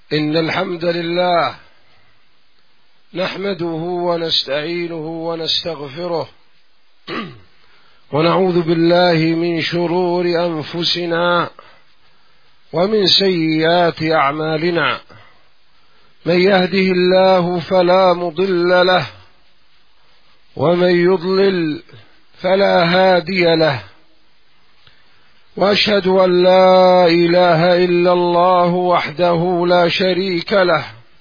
إن الحمد لله نحمده ونستعينه ونستغفره ونعوذ بالله من شرور أنفسنا ومن سيئات أعمالنا. من يهده الله فلا مضل له ومن يضلل فلا هادي له، وأشهد أن لا إله إلا الله وحده لا شريك له،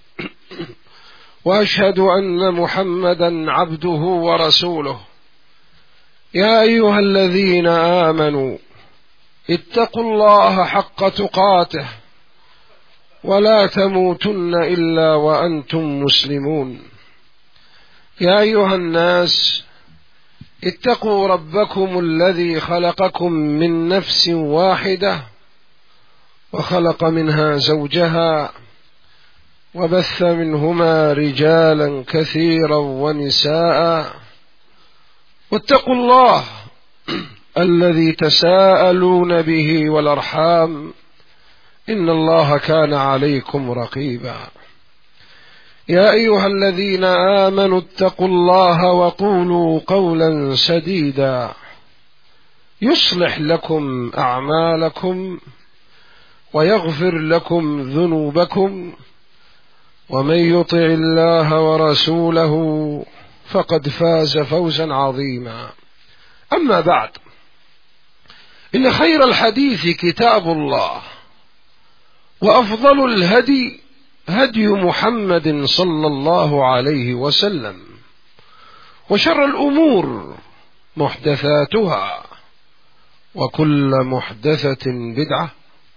وأشهد أن محمدا عبده ورسوله. يا أيها الذين آمنوا اتقوا الله حق تقاته ولا تموتن إلا وأنتم مسلمون. يا أيها الناس اتقوا ربكم الذي خلقكم من نفس واحدة وخلق منها زوجها وبث منهما رجالا كثيرا ونساء، واتقوا الله الذي تساءلون به والأرحام إن الله كان عليكم رقيبا. يا أيها الذين آمنوا اتقوا الله وقولوا قولا سديدا يصلح لكم أعمالكم ويغفر لكم ذنوبكم، ومن يطع الله ورسوله فقد فاز فوزا عظيما. أما بعد، إن خير الحديث كتاب الله، وأفضل الهدي هدي محمد صلى الله عليه وسلم، وشر الأمور محدثاتها، وكل محدثة بدعة،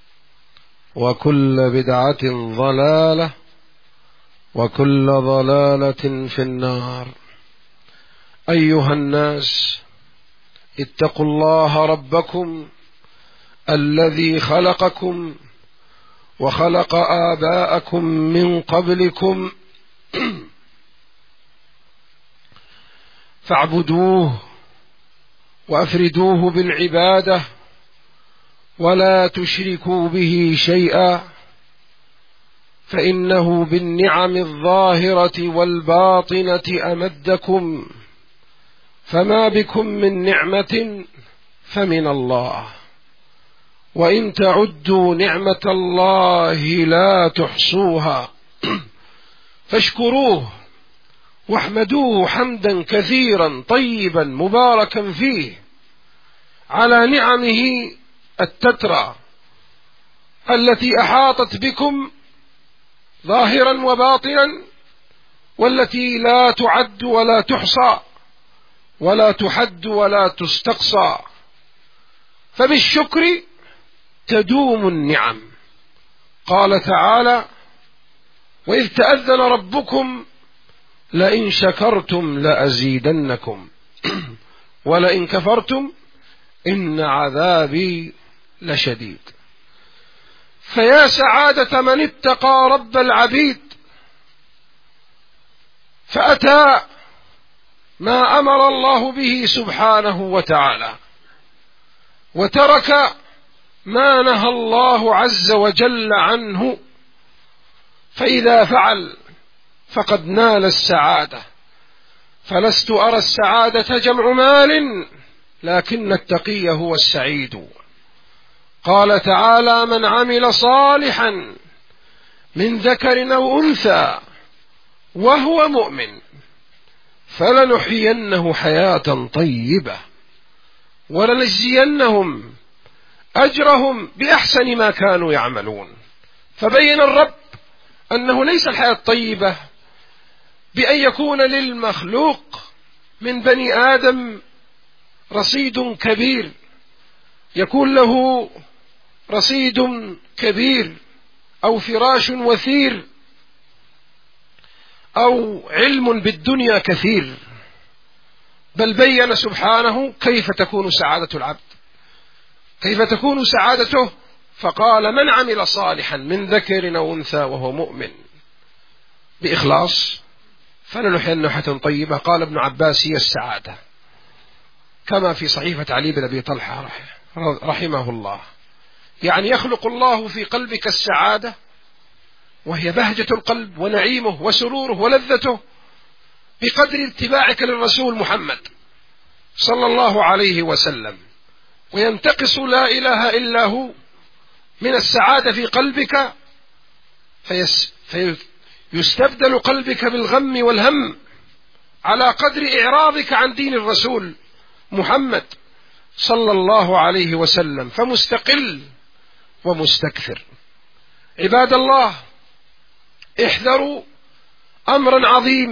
وكل بدعة ضلالة، وكل ضلالة في النار. أيها الناس اتقوا الله ربكم الذي خلقكم وخلق آباءكم من قبلكم فاعبدوه وأفردوه بالعبادة ولا تشركوا به شيئا، فإنه بالنعم الظاهرة والباطنة أمدكم، فما بكم من نعمة فمن الله، وإن تعدوا نعمة الله لا تحصوها، فاشكروه واحمدوه حمدا كثيرا طيبا مباركا فيه على نعمه التترى التي أحاطت بكم ظاهرا وباطنا، والتي لا تعد ولا تحصى ولا تحد ولا تستقصى، فبالشكر تدوم النعم. قال تعالى: وإذ تأذن ربكم لئن شكرتم لأزيدنكم ولئن كفرتم إن عذابي لشديد. فيا سعادة من اتقى رب العبيد فأتى ما أمر الله به سبحانه وتعالى، وترك ما نهى الله عز وجل عنه، فإذا فعل فقد نال السعادة. فلست أرى السعادة جمع مال، لكن التقي هو السعيد. قال تعالى: من عمل صالحا من ذكر أو أنثى وهو مؤمن فلنحيينه حياة طيبة ولنجزينهم أجرهم بأحسن ما كانوا يعملون. فبين الرب أنه ليس الحياة الطيبة بأن يكون للمخلوق من بني آدم رصيد كبير، يكون له رصيد كبير أو فراش وثير أو علم بالدنيا كثير، بل بين سبحانه كيف تكون سعادة العبد، كيف تكون سعادته. فقال: من عمل صالحا من ذكر أو أنثى وهو مؤمن بإخلاص فلنحيينه حياة طيبة. قال ابن عباس: هي السعادة، كما في صحيفة علي بن أبي طلحة رحمه الله. يعني يخلق الله في قلبك السعادة وهي بهجة القلب ونعيمه وسروره ولذته بقدر اتباعك للرسول محمد صلى الله عليه وسلم، وينتقص لا إله إلا هو من السعادة في قلبك، فيستبدل قلبك بالغم والهم على قدر إعراضك عن دين الرسول محمد صلى الله عليه وسلم، فمستقل ومستكثر. عباد الله، احذروا أمرا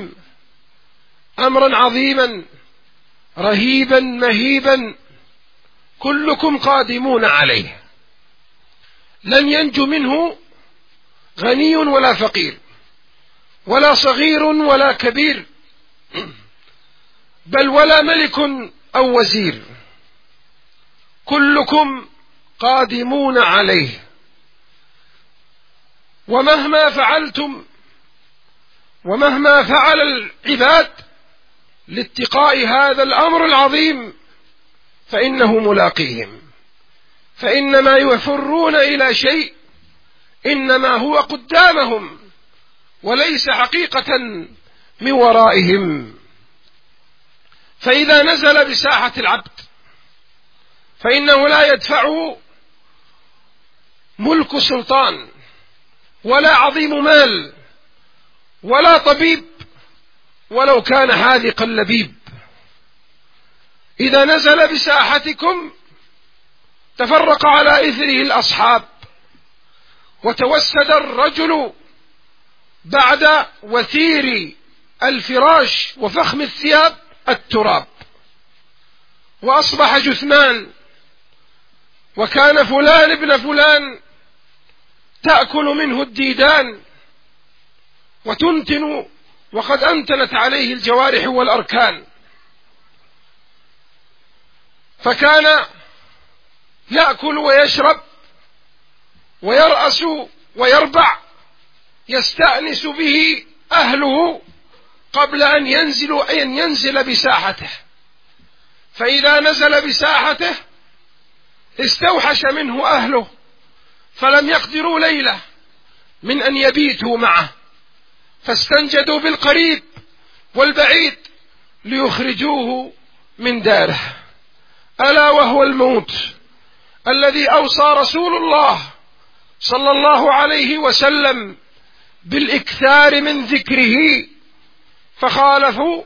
عظيما رهيبا مهيبا كلكم قادمون عليه، لن ينجو منه غني ولا فقير ولا صغير ولا كبير، بل ولا ملك أو وزير، كلكم قادمون عليه. ومهما فعلتم ومهما فعل العباد لاتقاء هذا الأمر العظيم فإنه ملاقيهم، فإنما يفرون إلى شيء إنما هو قدامهم وليس حقيقة من ورائهم. فإذا نزل بساحة العبد فإنه لا يدفعه ملك سلطان ولا عظيم مال ولا طبيب ولو كان حاذق اللبيب. إذا نزل بساحتكم تفرق على إثره الأصحاب، وتوسد الرجل بعد وثير الفراش وفخم الثياب التراب، وأصبح جثمان، وكان فلان ابن فلان تأكل منه الديدان وتنتن وقد أنتنت عليه الجوارح والأركان، فكان يأكل ويشرب ويرأس ويربع يستأنس به أهله قبل أن ينزل بساحته. فإذا نزل بساحته استوحش منه أهله، فلم يقدروا ليلة من أن يبيتوا معه، فاستنجدوا بالقريب والبعيد ليخرجوه من داره، ألا وهو الموت الذي أوصى رسول الله صلى الله عليه وسلم بالإكثار من ذكره، فخالفوا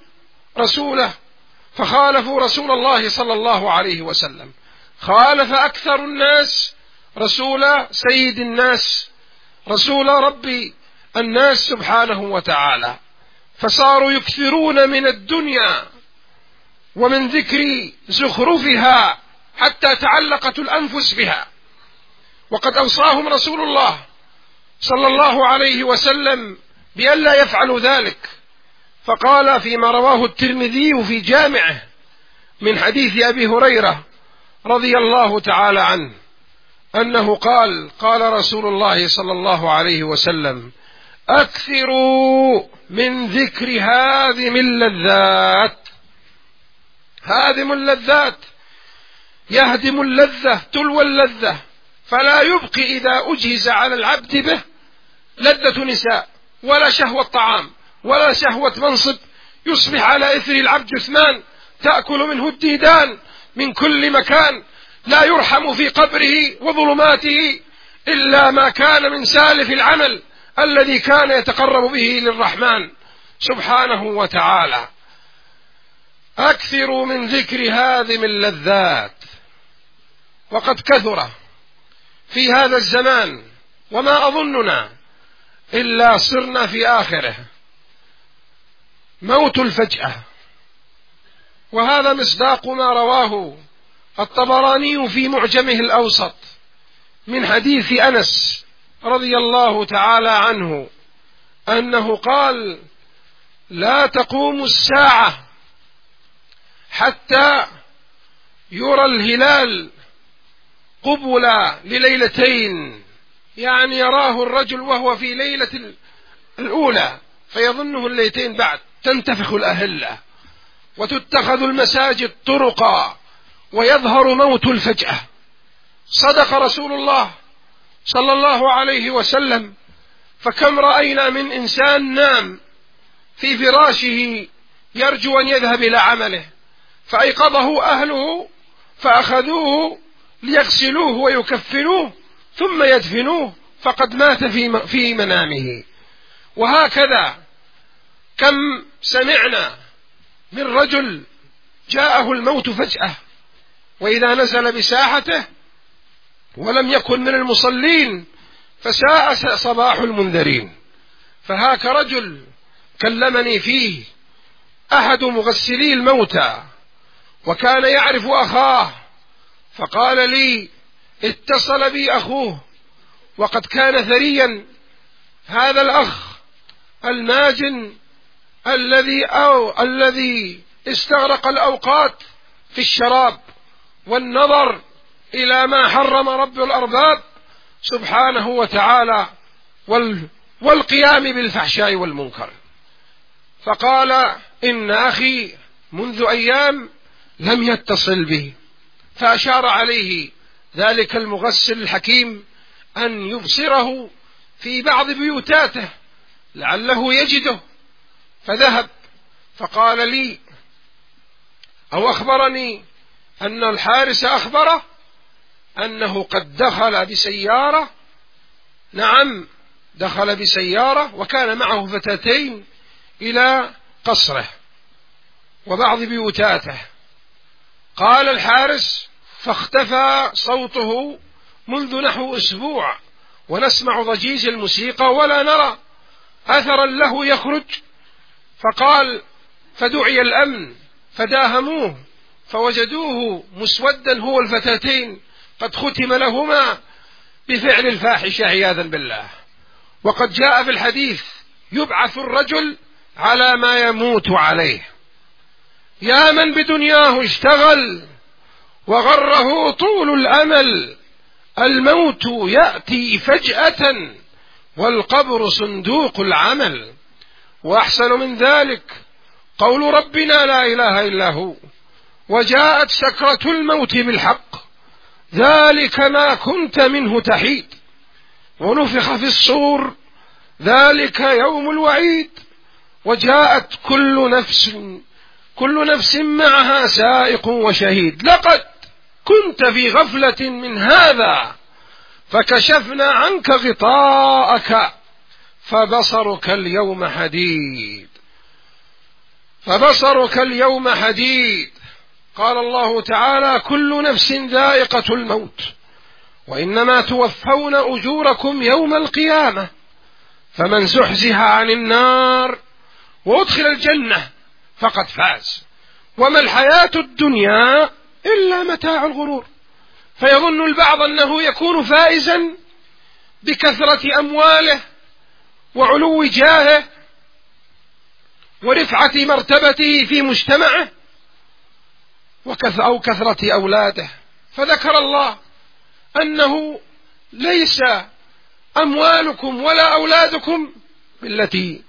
رسول الله صلى الله عليه وسلم، خالف أكثر الناس رسول سيد الناس رسول رب الناس سبحانه وتعالى، فصاروا يكثرون من الدنيا ومن ذكر زخرفها حتى تعلقت الأنفس بها. وقد أوصاهم رسول الله صلى الله عليه وسلم بأن لا يفعلوا ذلك، فقال فيما رواه الترمذي في جامعه من حديث أبي هريرة رضي الله تعالى عنه أنه قال رسول الله صلى الله عليه وسلم: أكثروا من ذكر هادم اللذات. هادم اللذات يهدم اللذة تلو اللذة، فلا يبقي إذا أجهز على العبد به لذة نساء ولا شهوة طعام ولا شهوة منصب، يصبح على إثر العبد جثمان تأكل منه الديدان من كل مكان، لا يرحم في قبره وظلماته إلا ما كان من سالف العمل الذي كان يتقرب به للرحمن سبحانه وتعالى. أكثروا من ذكر هادم اللذات. وقد كثر في هذا الزمان، وما أظننا إلا صرنا في آخره، موت الفجأة، وهذا مصداق ما رواه الطبراني في معجمه الأوسط من حديث أنس رضي الله تعالى عنه أنه قال: لا تقوم الساعة حتى يرى الهلال قبل لليلتين، يعني يراه الرجل وهو في ليلة الأولى فيظنه الليلتين بعد، تنتفخ الأهلة وتتخذ المساجد طرقا ويظهر موت الفجأة. صدق رسول الله صلى الله عليه وسلم فكم رأينا من إنسان نام في فراشه يرجو أن يذهب إلى عمله، فأيقظه أهله فأخذوه ليغسلوه ويكفنوه ثم يدفنوه، فقد مات في منامه. وهكذا كم سمعنا من رجل جاءه الموت فجأة وإذا نزل بساحته ولم يكن من المصلين فساء صباح المنذرين. فهاك رجل كلمني فيه أحد مغسلي الموتى وكان يعرف أخاه، فقال لي اتصل بي أخوه وقد كان ثريا، هذا الأخ الماجن الذي استغرق الأوقات في الشراب والنظر إلى ما حرم رب الأرباب سبحانه وتعالى والقيام بالفحشاء والمنكر. فقال إن أخي منذ أيام لم يتصل به، فأشار عليه ذلك المغسل الحكيم أن يبصره في بعض بيوتاته لعله يجده، فذهب فقال لي أو أخبرني أن الحارس أخبره أنه قد دخل بسيارة، نعم دخل بسيارة وكان معه فتاتين إلى قصره وبعض بيوتاته. قال الحارس فاختفى صوته منذ نحو أسبوع ونسمع ضجيج الموسيقى ولا نرى أثرا له يخرج. فقال فدعي الأمن فداهموه فوجدوه مسودا هو الفتاتين قد ختم لهما بفعل الفاحشة عياذا بالله. وقد جاء في الحديث يبعث الرجل على ما يموت عليه. يا من بدنياه اشتغل وغره طول الأمل، الموت يأتي فجأة والقبر صندوق العمل. وأحسن من ذلك قول ربنا لا إله إلا هو وجاءت سكرة الموت بالحق ذلك ما كنت منه تحيد ونفخ في الصور ذلك يوم الوعيد وجاءت كل نفس معها سائق وشهيد. لقد كنت في غفلة من هذا فكشفنا عنك غطاءك فبصرك اليوم حديد. قال الله تعالى كل نفس ذائقة الموت وإنما توفون أجوركم يوم القيامة فمن زحزح عن النار وأدخل الجنة فقد فاز وما الحياة الدنيا إلا متاع الغرور. فيظن البعض أنه يكون فائزا بكثرة أمواله وعلو جاهه ورفعة مرتبته في مجتمعه أو كثرة أولاده. فذكر الله أنه ليس أموالكم ولا أولادكم بالتي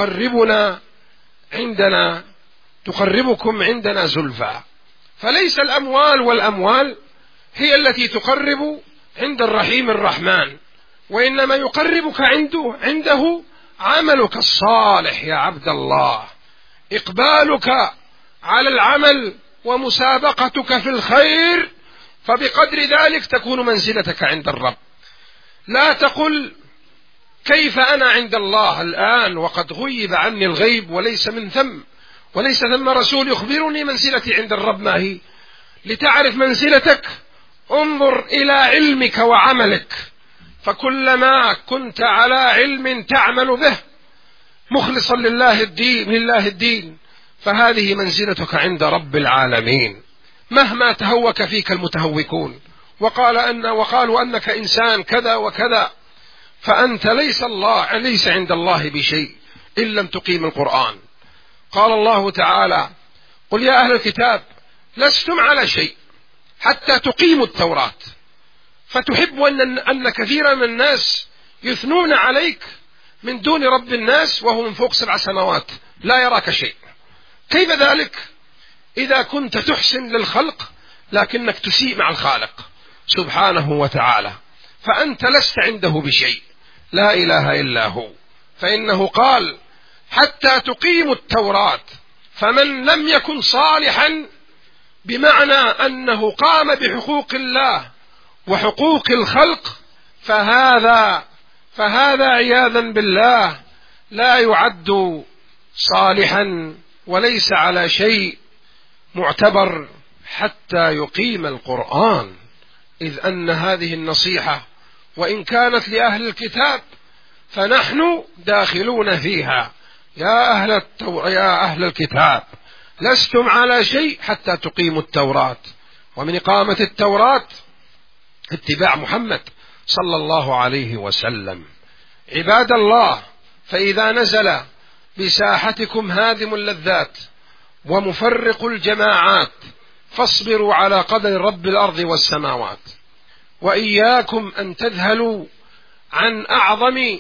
تقربكم عندنا زلفى. فليس الأموال والأموال هي التي تقرب عند الرحيم الرحمن، وإنما يقربك عنده عملك الصالح يا عبد الله، إقبالك على العمل ومسابقتك في الخير، فبقدر ذلك تكون منزلتك عند الرب. لا تقل كيف أنا عند الله الآن وقد غيب عني الغيب وليس ثم رسول يخبرني منزلتي عند الرب ما هي. لتعرف منزلتك انظر إلى علمك وعملك، فكلما كنت على علم تعمل به مخلصا لله الدين فهذه منزلتك عند رب العالمين. مهما تهوك فيك المتهوكون وقالوا أنك إنسان كذا وكذا، فأنت ليس عند الله بشيء إن لم تقيم القرآن. قال الله تعالى قل يا أهل الكتاب لستم على شيء حتى تقيموا التوراة، فتحب أن كثيرا من الناس يثنون عليك من دون رب الناس وهو من فوق 7 سماوات لا يراك شيء. كيف ذلك إذا كنت تحسن للخلق لكنك تسيء مع الخالق سبحانه وتعالى؟ فأنت لست عنده بشيء، لا إله إلا هو، فإنه قال حتى تقيموا التوراة، فمن لم يكن صالحا بمعنى أنه قام بحقوق الله وحقوق الخلق فهذا عياذا بالله لا يعد صالحا وليس على شيء معتبر حتى يقيم القرآن، إذ أن هذه النصيحة وإن كانت لأهل الكتاب فنحن داخلون فيها. يا أهل الكتاب لستم على شيء حتى تقيموا التوراة، ومن إقامة التوراة اتباع محمد صلى الله عليه وسلم. عباد الله، فإذا نزل بساحتكم هادم اللذات ومفرق الجماعات فاصبروا على قدر رب الأرض والسماوات، وإياكم أن تذهلوا عن أعظم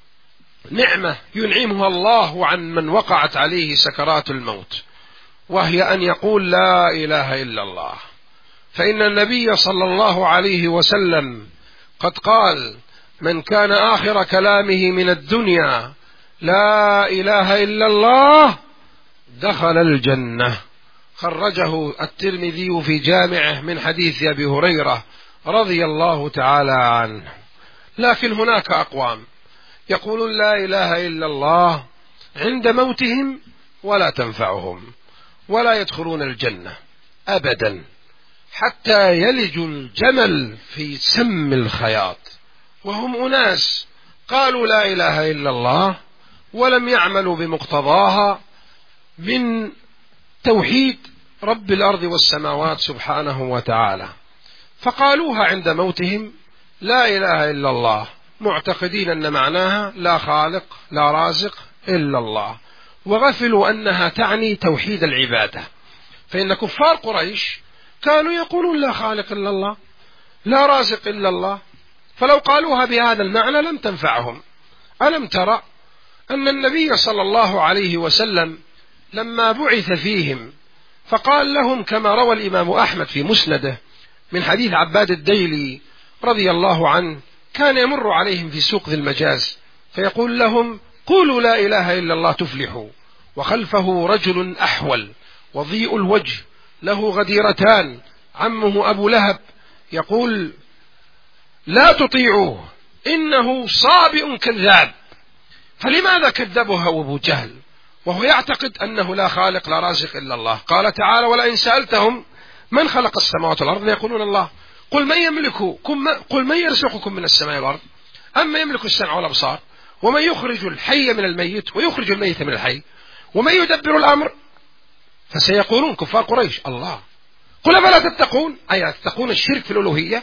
نعمة ينعمها الله عن من وقعت عليه سكرات الموت، وهي أن يقول لا إله إلا الله. فإن النبي صلى الله عليه وسلم قد قال: من كان آخر كلامه من الدنيا لا إله إلا الله دخل الجنة. خرجه الترمذي في جامعه من حديث أبي هريرة رضي الله تعالى عنه. لكن هناك أقوام يقولون لا إله إلا الله عند موتهم ولا تنفعهم ولا يدخلون الجنة أبدا حتى يلج الجمل في سم الخياط، وهم أناس قالوا لا إله إلا الله ولم يعملوا بمقتضاها من توحيد رب الأرض والسماوات سبحانه وتعالى، فقالوها عند موتهم لا إله إلا الله، معتقدين أن معناها لا خالق لا رازق إلا الله، وغفلوا أنها تعني توحيد العبادة. فإن كفار قريش كانوا يقولون لا خالق إلا الله لا رازق إلا الله، فلو قالوها بهذا المعنى لم تنفعهم. ألم ترى أن النبي صلى الله عليه وسلم لما بعث فيهم فقال لهم كما روى الإمام أحمد في مسنده من حديث عباد الديلي رضي الله عنه: كان يمر عليهم في سوق ذي المجاز فيقول لهم: قولوا لا إله إلا الله تفلحوا. وخلفه رجل أحول وضيء الوجه له غديرتان عمه أبو لهب يقول: لا تطيعوه إنه صابئ كذاب. فلماذا كذبه أبو جهل وهو يعتقد أنه لا خالق لا رازق إلا الله؟ قال تعالى: ولئن سألتهم من خلق السماوات والأرض ليقولون الله قل من يرزقكم من السماء والأرض أما يملك السمع والأبصار ومن يخرج الحي من الميت ويخرج الميت من الحي ومن يدبر الأمر. فسيقولون كفار قريش: الله. قل أفلا تتقون، أي تتقون الشرك في الألوهية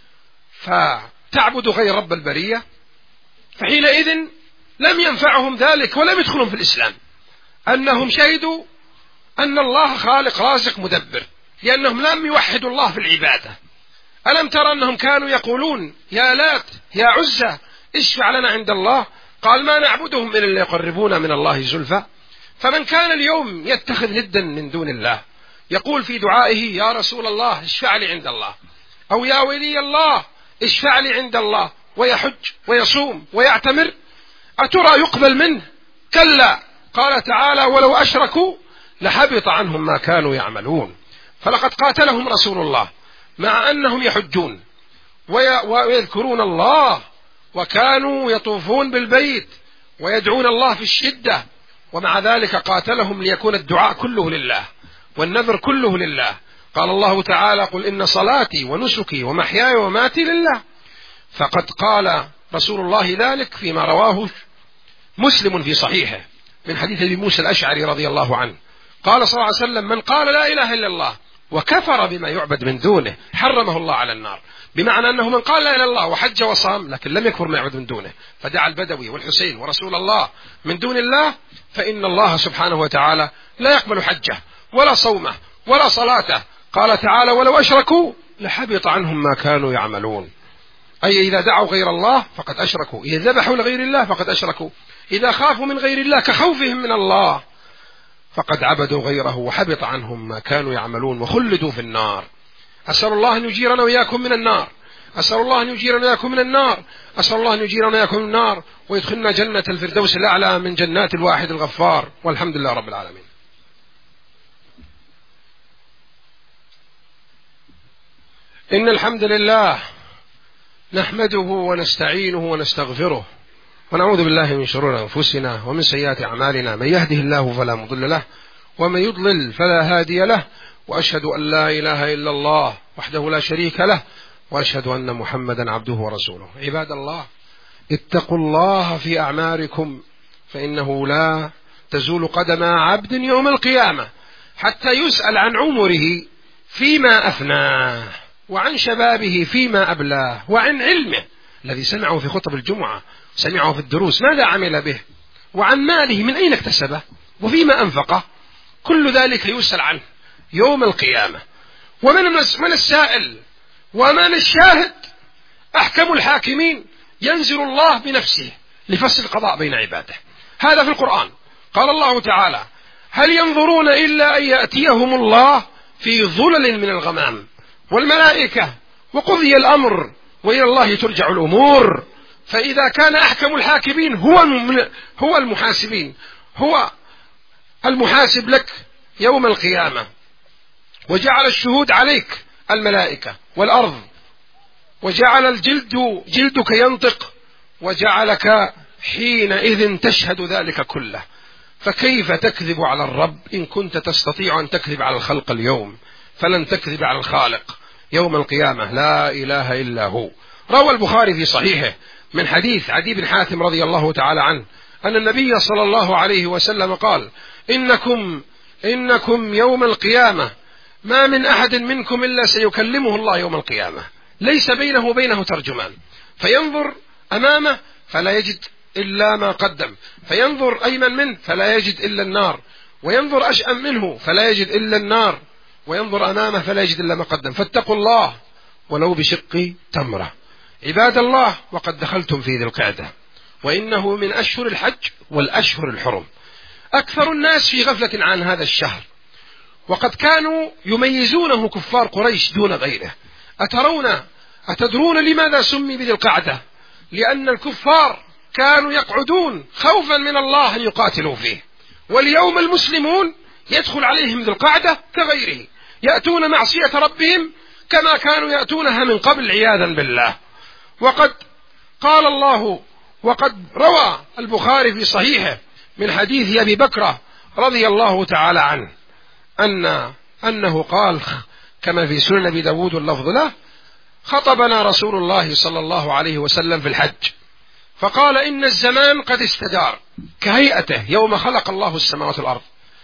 فتعبد غير رب البرية. فحينئذ لم ينفعهم ذلك ولم يدخلون في الإسلام، أنهم شهدوا أن الله خالق رازق مدبر، لأنهم لم يوحدوا الله في العبادة. ألم ترى أنهم كانوا يقولون: يا لات يا عزة اشفع لنا عند الله؟ قال: ما نعبدهم إلا ليقربونا من الله زلفى. فمن كان اليوم يتخذ ندا من دون الله يقول في دعائه: يا رسول الله اشفع لي عند الله، أو يا ولي الله اشفع لي عند الله، ويحج ويصوم ويعتمر، أترى يقبل منه؟ كلا. قال تعالى: ولو أشركوا لحبط عنهم ما كانوا يعملون. فلقد قاتلهم رسول الله مع أنهم يحجون ويذكرون الله وكانوا يطوفون بالبيت ويدعون الله في الشدة، ومع ذلك قاتلهم ليكون الدعاء كله لله والنذر كله لله. قال الله تعالى: قل إن صلاتي ونسكي ومحياي ومماتي لله. فقد قال رسول الله ذلك فيما رواه مسلم في صحيحه من حديث أبي موسى الأشعري رضي الله عنه، قال صلى الله عليه وسلم: من قال لا إله إلا الله وكفر بما يعبد من دونه حرمه الله على النار. بمعنى أنه من قال لا إله إلا الله وحج وصام لكن لم يكفر ما يعبد من دونه، فدعا البدوي والحسين ورسول الله من دون الله، فإن الله سبحانه وتعالى لا يقبل حجه ولا صومه ولا صلاته. قال تعالى: ولو أشركوا لحبط عنهم ما كانوا يعملون. أي إذا دعوا غير الله فقد أشركوا، إذا ذبحوا لغير الله فقد أشركوا، إذا خافوا من غير الله كخوفهم من الله فقد عبدوا غيره وحبط عنهم ما كانوا يعملون وخلدوا في النار. أسأل الله أن يجيرنا وإياكم من النار. أسأل الله أن يجيرنا إياكم من النار، أسأل الله أن يجيرنا إياكم من النار ويدخلنا جنة الفردوس الأعلى من جنات الواحد الغفار، والحمد لله رب العالمين. إن الحمد لله نحمده ونستعينه ونستغفره ونعوذ بالله من شرور أنفسنا ومن سيئات أعمالنا، من يهده الله فلا مضل له ومن يضلل فلا هادي له، وأشهد أن لا إله إلا الله وحده لا شريك له، وأشهد أن محمدا عبده ورسوله. عباد الله، اتقوا الله في أعماركم، فإنه لا تزول قدم عبد يوم القيامة حتى يسأل عن عمره فيما أفناه، وعن شبابه فيما أبلاه، وعن علمه الذي سمعه في خطب الجمعة، سمعه في الدروس ماذا عمل به، وعن ماله من أين اكتسبه وفيما أنفقه. كل ذلك يسأل عنه يوم القيامة. ومن السائل ومن الشاهد؟ أحكم الحاكمين ينزل الله بنفسه لفصل القضاء بين عباده. هذا في القرآن. قال الله تعالى: هل ينظرون إلا أن يأتيهم الله في ظلل من الغمام والملائكة وقضي الأمر وإلى الله ترجع الأمور. فإذا كان أحكم الحاكمين هو المحاسبين، هو المحاسب لك يوم القيامة، وجعل الشهود عليك الملائكة والأرض، وجعل جلدك ينطق، وجعلك حينئذ تشهد ذلك كله، فكيف تكذب على الرب إن كنت تستطيع أن تكذب على الخلق اليوم؟ فلن تكذب على الخالق يوم القيامة، لا إله إلا هو. روى البخاري في صحيحه من حديث عدي بن حاتم رضي الله تعالى عنه أن النبي صلى الله عليه وسلم قال: إنكم يوم القيامة ما من أحد منكم إلا سيكلمه الله يوم القيامة، ليس بينه وبينه ترجمان، فينظر أمامه فلا يجد إلا ما قدم، فينظر أيمن منه فلا يجد إلا النار، وينظر أشأم منه فلا يجد إلا النار، وينظر أمامه فلا يجد إلا ما قدم. فاتقوا الله ولو بشق تمرة. عباد الله، وقد دخلتم في ذي القعدة، وإنه من أشهر الحج والأشهر الحرم. أكثر الناس في غفلة عن هذا الشهر، وقد كانوا يميزونه كفار قريش دون غيره. أتدرون لماذا سمي بذي القعدة؟ لأن الكفار كانوا يقعدون خوفا من الله أن يقاتلوا فيه، واليوم المسلمون يدخل عليهم ذي القعدة كغيره، يأتون معصية ربهم كما كانوا يأتونها من قبل عياذا بالله. وقد قال الله، وقد روى البخاري في صحيحه من حديث أبي بكر رضي الله تعالى عنه أنه قال كما في سنن أبي داود اللفظ له: خطبنا رسول الله صلى الله عليه وسلم في الحج فقال: إن الزمان قد استدار كهيئته يوم خلق الله السماوات والأرض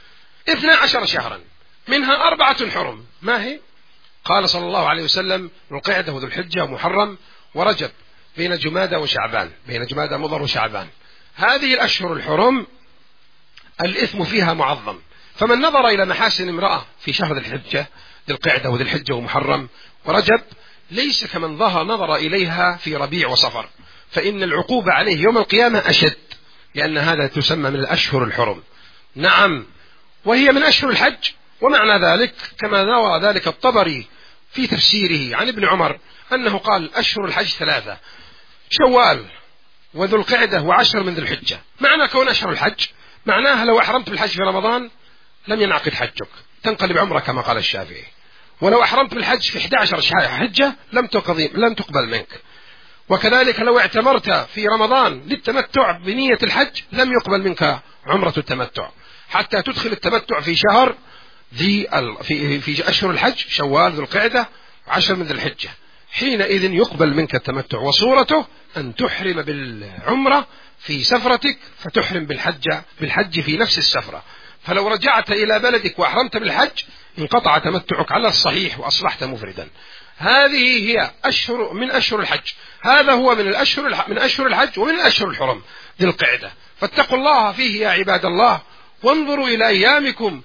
12 شهرا منها 4 حرم. ما هي؟ قال صلى الله عليه وسلم: ذو القعدة وذو الحجة ومحرم ورجب، بين جمادى وشعبان، بين جمادى مضر وشعبان. هذه الأشهر الحرم الإثم فيها معظم، فمن نظر إلى محاسن امرأة في شهر ذي الحجة، ذي القعدة وذي الحجة ومحرم ورجب، ليس كمن نظر إليها في ربيع وصفر، فإن العقوبة عليه يوم القيامة أشد، لأن هذا تسمى من الأشهر الحرم. نعم، وهي من أشهر الحج. ومعنى ذلك كما روى ذلك الطبري في تفسيره عن ابن عمر أنه قال: أشهر الحج 3: شوال وذو القعدة و10 من ذي الحجة. معنى كون أشهر الحج معناها لو أحرمت بالحج في رمضان لم ينعقد حجك، تنقلب عمرك كما قال الشافعي. ولو أحرمت بالحج في 11 حجة لم تقبل منك. وكذلك لو اعتمرت في رمضان للتمتع بنية الحج لم يقبل منك عمرة التمتع، حتى تدخل التمتع في شهر في أشهر الحج، شوال ذو القعدة و10 من ذي الحجة، حينئذ يقبل منك التمتع. وصورته أن تحرم بالعمرة في سفرتك فتحرم بالحج في نفس السفرة. فلو رجعت إلى بلدك وأحرمت بالحج انقطع تمتعك على الصحيح وأصبحت مفردا. هذه هي من أشهر الحج. هذا هو من أشهر الحج ومن الأشهر الحرم ذي القعدة. فاتقوا الله فيه يا عباد الله، وانظروا إلى أيامكم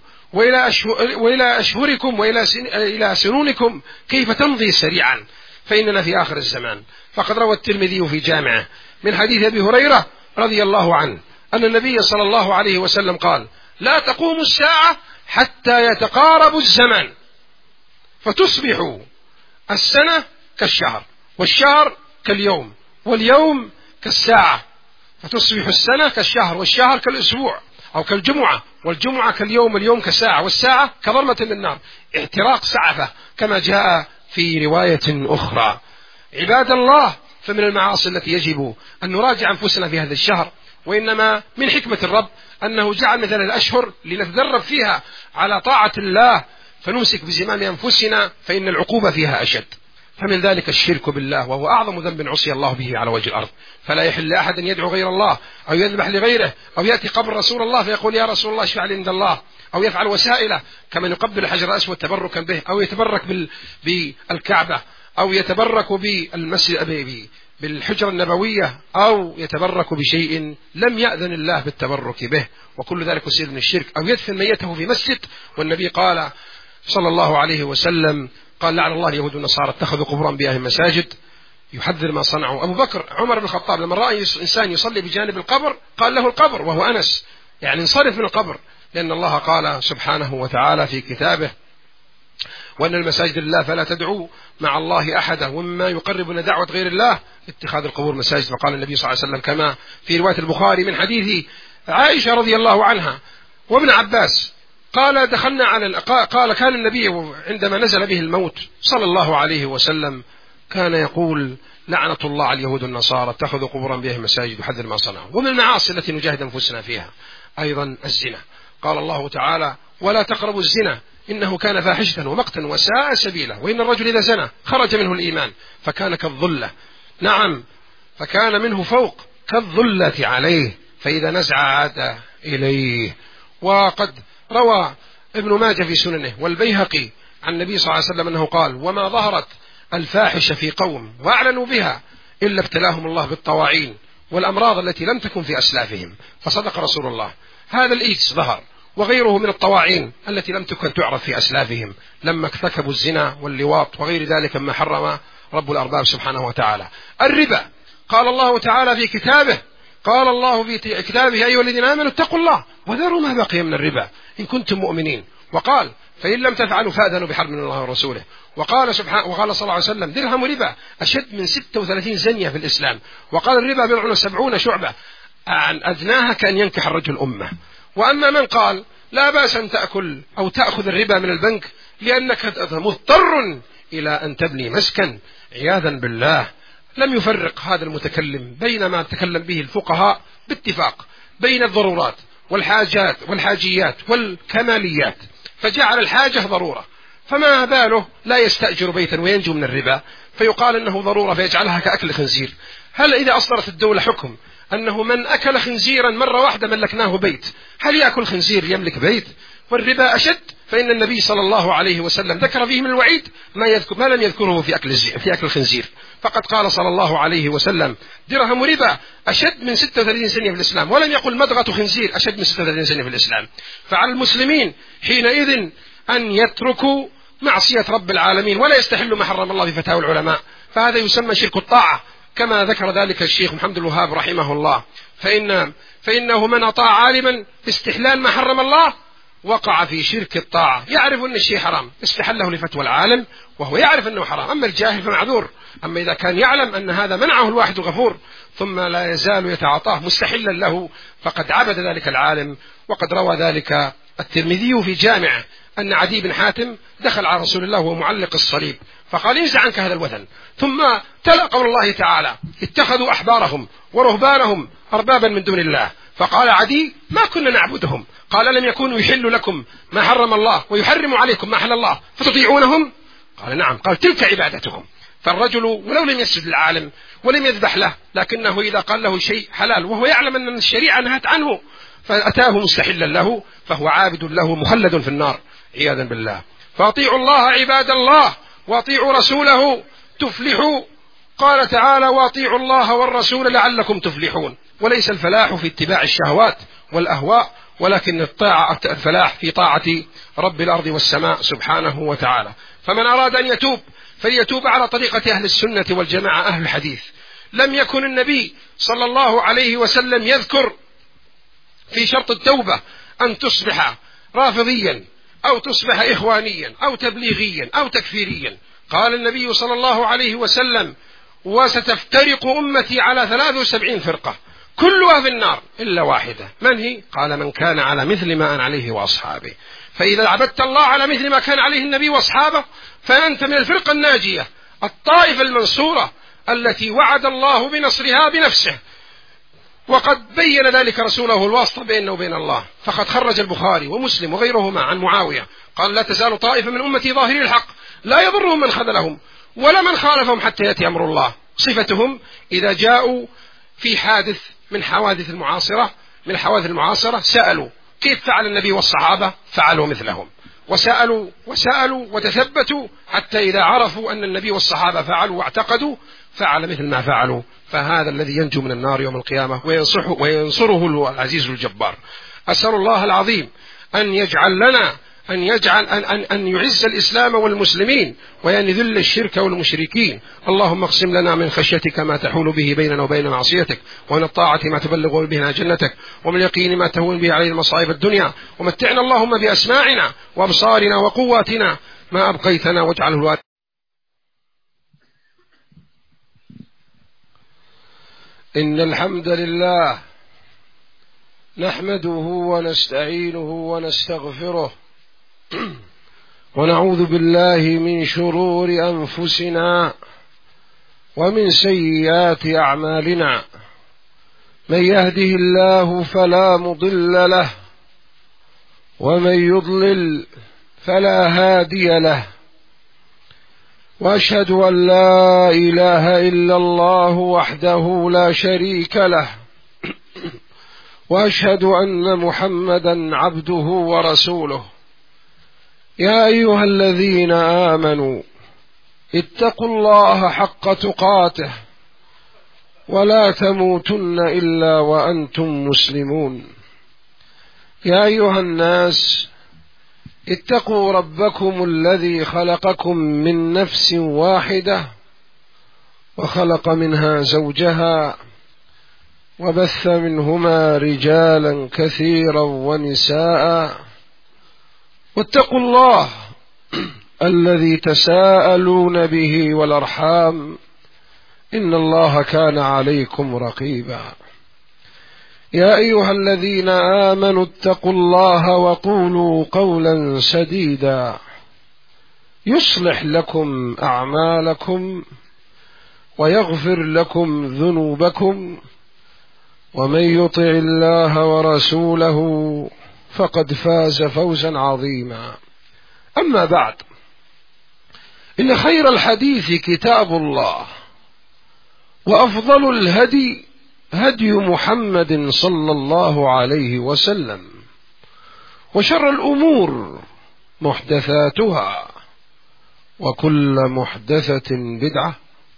وإلى أشهركم وإلى سنونكم كيف تمضي سريعا، فإننا في آخر الزمان. فقد روى الترمذي في جامعه من حديث أبي هريرة رضي الله عنه أن النبي صلى الله عليه وسلم قال: لا تقوم الساعة حتى يتقارب الزمان، فتصبح السنة كالشهر والشهر كاليوم، واليوم كالساعة، فتصبح السنة كالشهر، والشهر كالأسبوع أو كالجمعة، والجمعة كاليوم، واليوم كالساعة، والساعة كظلمة من النار، احتراق سعفة كما جاء في رواية أخرى. عباد الله، فمن المعاصي التي يجب أن نراجع أنفسنا في هذا الشهر، وإنما من حكمة الرب أنه جعل مثل الأشهر لنتدرب فيها على طاعة الله، فنمسك بزمام أنفسنا فإن العقوبة فيها أشد. فمن ذلك الشرك بالله، وهو أعظم ذنب عصي الله به على وجه الأرض. فلا يحل لأحد أن يدعو غير الله أو يذبح لغيره أو يأتي قبر رسول الله فيقول يا رسول الله اشفع لي عند الله، أو يفعل وسائله كمن يقبل الحجر الأسود تبركا به، أو يتبرك بالكعبة، أو يتبرك بالحجرة النبوية، أو يتبرك بشيء لم يأذن الله بالتبرك به، وكل ذلك يصير من الشرك. أو يدفن ميته في مسجد، والنبي قال صلى الله عليه وسلم قال لعن الله اليهود والنصارى اتخذوا قبور أنبيائهم مساجد، يحذر ما صنعوا. أبو بكر عمر بن الخطاب لما رأى إنسان يصلي بجانب القبر قال له القبر، وهو أنس، يعني انصرف من القبر، لأن الله قال سبحانه وتعالى في كتابه وأن المساجد لله فلا تدعوا مع الله أحدا، ومما يقربنا دعوة غير الله اتخاذ القبور مساجد. فقال النبي صلى الله عليه وسلم كما في رواية البخاري من حديث عائشة رضي الله عنها وابن عباس قال دخلنا قال كان النبي عندما نزل به الموت صلى الله عليه وسلم كان يقول لعنة الله على اليهود والنصارى اتخذوا قبور أنبيائهم مساجد يحذر ما صنعوا. ومن المعاصي التي نجاهد أنفسنا فيها أيضا الزنا. قال الله تعالى ولا تقربوا الزنا إنه كان فاحشة ومقتا وساء سبيلا، وإن الرجل إذا زنى خرج منه الإيمان فكان كالظلة، نعم فكان منه فوق كالظلة عليه، فإذا نزع عاد إليه. وقد روى ابن ماجه في سننه والبيهقي عن النبي صلى الله عليه وسلم أنه قال وما ظهرت الفاحشة في قوم وأعلنوا بها إلا ابتلاهم الله بالطواعين والأمراض التي لم تكن في أسلافهم، فصدق رسول الله. هذا الإيدز ظهر وغيره من الطواعين التي لم تكن تعرف في أسلافهم لما ارتكبوا الزنا واللواط وغير ذلك مما حرم رب الأرباب سبحانه وتعالى. الربا قال الله تعالى في كتابه قال الله في كتابه أيها الذين آمنوا اتقوا الله وذروا ما بقي من الربا إن كنتم مؤمنين، وقال فإن لم تفعلوا فأذنوا بحرب من الله ورسوله. وقال صلى الله عليه وسلم درهم ربا أشد من 36 زنية في الإسلام. وقال الربا بضع 70 شعبة عن أدناها كأن ينكح الرجل أمه. وأما من قال لا بأس أن تأكل أو تأخذ الربا من البنك لأنك مضطر إلى أن تبني مسكن عياذا بالله، لم يفرق هذا المتكلم بين ما تكلم به الفقهاء باتفاق بين الضرورات والحاجيات والكماليات، فجعل الحاجة ضرورة، فما باله لا يستأجر بيتا وينجو من الربا فيقال أنه ضرورة فيجعلها كأكل خنزير. هل إذا أصدرت الدولة حكم أنه من أكل خنزيرا مرة واحدة ملكناه بيت، هل يأكل خنزير يملك بيت؟ والربا أشد، فإن النبي صلى الله عليه وسلم ذكر فيه من الوعيد ما لم يذكره في أكل الخنزير، فقد قال صلى الله عليه وسلم درهم ربا أشد من 36 سنة في الإسلام، ولم يقل مضغة خنزير أشد من 36 سنة في الإسلام. فعلى المسلمين حينئذ أن يتركوا معصية رب العالمين ولا يستحلوا ما حرم الله في فتاوى العلماء، فهذا يسمى شرك الطاعة كما ذكر ذلك الشيخ محمد الوهاب رحمه الله. فإنه من أطاع عالما استحلال ما حرم الله وقع في شرك الطاعة، يعرف أن الشيء حرام استحله لفتوى العالم وهو يعرف أنه حرام، أما الجاهل فمعذور. أما إذا كان يعلم أن هذا منعه الواحد الغفور ثم لا يزال يتعاطاه مستحلا له فقد عبد ذلك العالم. وقد روى ذلك الترمذي في جامعه أن عدي بن حاتم دخل على رسول الله وهو معلق الصليب فقال انزع عنك هذا الوثن، ثم تلا قول الله تعالى اتخذوا أحبارهم ورهبانهم أربابا من دون الله، فقال عدي ما كنا نعبدهم، قال لم يكونوا يحل لكم ما حرم الله ويحرم عليكم ما حل الله فتطيعونهم؟ قال نعم، قال تلك عبادتهم. فالرجل ولو لم يسجد للعالم ولم يذبح له لكنه إذا قال له شيء حلال وهو يعلم أن الشريعة نهت عنه فأتاه مستحلا له فهو عابد له مخلد في النار عياذا بالله. فأطيعوا الله عباد الله وأطيعوا رسوله تفلحوا. قال تعالى وأطيعوا الله والرسول لعلكم تفلحون. وليس الفلاح في اتباع الشهوات والأهواء، ولكن الفلاح في طاعة رب الأرض والسماء سبحانه وتعالى. فمن أراد أن يتوب فليتوب على طريقة أهل السنة والجماعة أهل الحديث. لم يكن النبي صلى الله عليه وسلم يذكر في شرط التوبة أن تصبح رافضيا أو تصبح إخوانيا أو تبليغيا أو تكفيريا. قال النبي صلى الله عليه وسلم وستفترق أمتي على 73 فرقة كلها في النار إلا واحدة. من هي؟ قال من كان على مثل ما أنا عليه وأصحابه. فإذا عبدت الله على مثل ما كان عليه النبي وأصحابه فأنت من الفرقة الناجية، الطائفة المنصورة التي وعد الله بنصرها بنفسه، وقد بين ذلك رسوله الواسطة بينه وبين الله. فقد خرج البخاري ومسلم وغيرهما عن معاوية قال لا تزال طائفة من أمتي ظاهرين الحق لا يضرهم من خذلهم ولا من خالفهم حتى يأتي أمر الله. صفتهم إذا جاءوا في حادث من حوادث المعاصرة سألوا كيف فعل النبي والصحابة، فعلوا مثلهم، وسألوا وتثبتوا حتى إذا عرفوا أن النبي والصحابة فعلوا واعتقدوا فعل مثل ما فعلوا. فهذا الذي ينجو من النار يوم القيامة وينصره العزيز الجبار. أسأل الله العظيم أن يعز الإسلام والمسلمين وأن يذل الشرك والمشركين. اللهم اقسم لنا من خشيتك ما تحول به بيننا وبين معصيتك، ومن الطاعة ما تبلغ بها جنتك، ومن اليقين ما تهون به علينا مصائب الدنيا. ومتعنا اللهم بأسماعنا وأبصارنا وقواتنا ما أبقيتنا واجعله الوارث. إن الحمد لله نحمده ونستعينه ونستغفره ونعوذ بالله من شرور أنفسنا ومن سيئات أعمالنا. من يهده الله فلا مضل له ومن يضلل فلا هادي له، وأشهد أن لا إله إلا الله وحده لا شريك له، وأشهد أن محمدا عبده ورسوله. يا أيها الذين آمنوا اتقوا الله حق تقاته ولا تموتن إلا وأنتم مسلمون. يا أيها الناس اتقوا ربكم الذي خلقكم من نفس واحدة وخلق منها زوجها وبث منهما رجالا كثيرا ونساء، واتقوا الله الذي تساءلون به والأرحام إن الله كان عليكم رقيبا. يا أيها الذين آمنوا اتقوا الله وقولوا قولا سديدا يصلح لكم أعمالكم ويغفر لكم ذنوبكم، ومن يطع الله ورسوله فقد فاز فوزا عظيما. أما بعد، إن خير الحديث كتاب الله، وأفضل الهدي هدي محمد صلى الله عليه وسلم، وشر الأمور محدثاتها، وكل محدثة بدعة،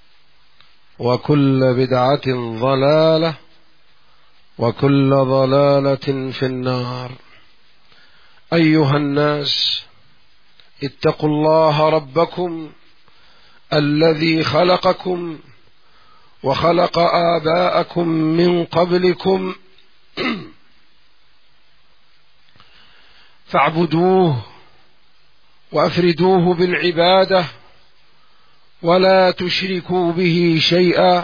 وكل بدعة ضلالة، وكل ضلالة في النار. أيها الناس اتقوا الله ربكم الذي خلقكم وخلق آباءكم من قبلكم فاعبدوه وأفردوه بالعبادة ولا تشركوا به شيئا،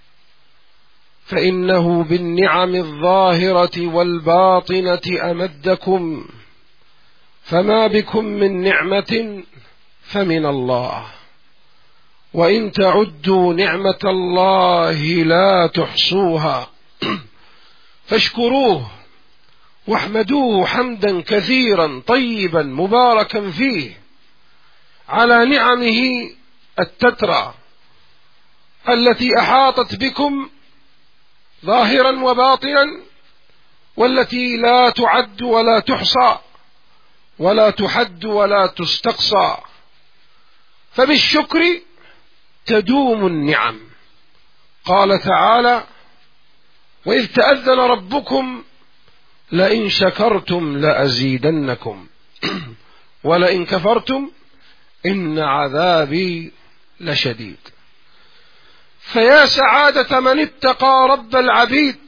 فإنه بالنعم الظاهرة والباطنة أمدكم، فما بكم من نعمة فمن الله، وإن تعدوا نعمة الله لا تحصوها. فاشكروه واحمدوه حمدا كثيرا طيبا مباركا فيه على نعمه التترى التي أحاطت بكم ظاهرا وباطنا، والتي لا تعد ولا تحصى ولا تحد ولا تستقصى. فبالشكر تدوم النعم. قال تعالى: وإذ تأذن ربكم لئن شكرتم لأزيدنكم ولئن كفرتم إن عذابي لشديد. فيا سعادة من اتقى رب العبيد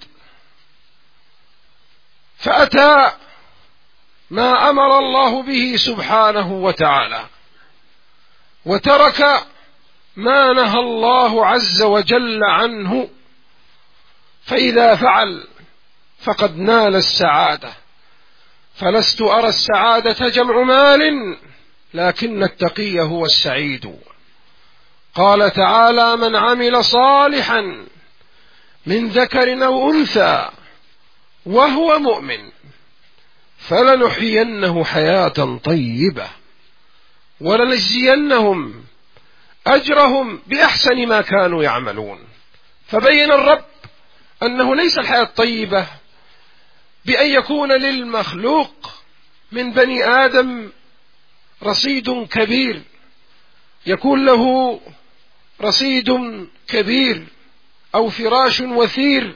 فأتى ما أمر الله به سبحانه وتعالى، وترك ما نهى الله عز وجل عنه، فإذا فعل فقد نال السعادة. فلست أرى السعادة جمع مال، لكن التقي هو السعيد. قال تعالى: من عمل صالحا من ذكر أو أنثى وهو مؤمن فلنحيينه حياة طيبة ولنجزينهم أجرهم بأحسن ما كانوا يعملون. فبين الرب أنه ليس الحياة الطيبة بأن يكون للمخلوق من بني آدم رصيد كبير، يكون له رصيد كبير أو فراش وثير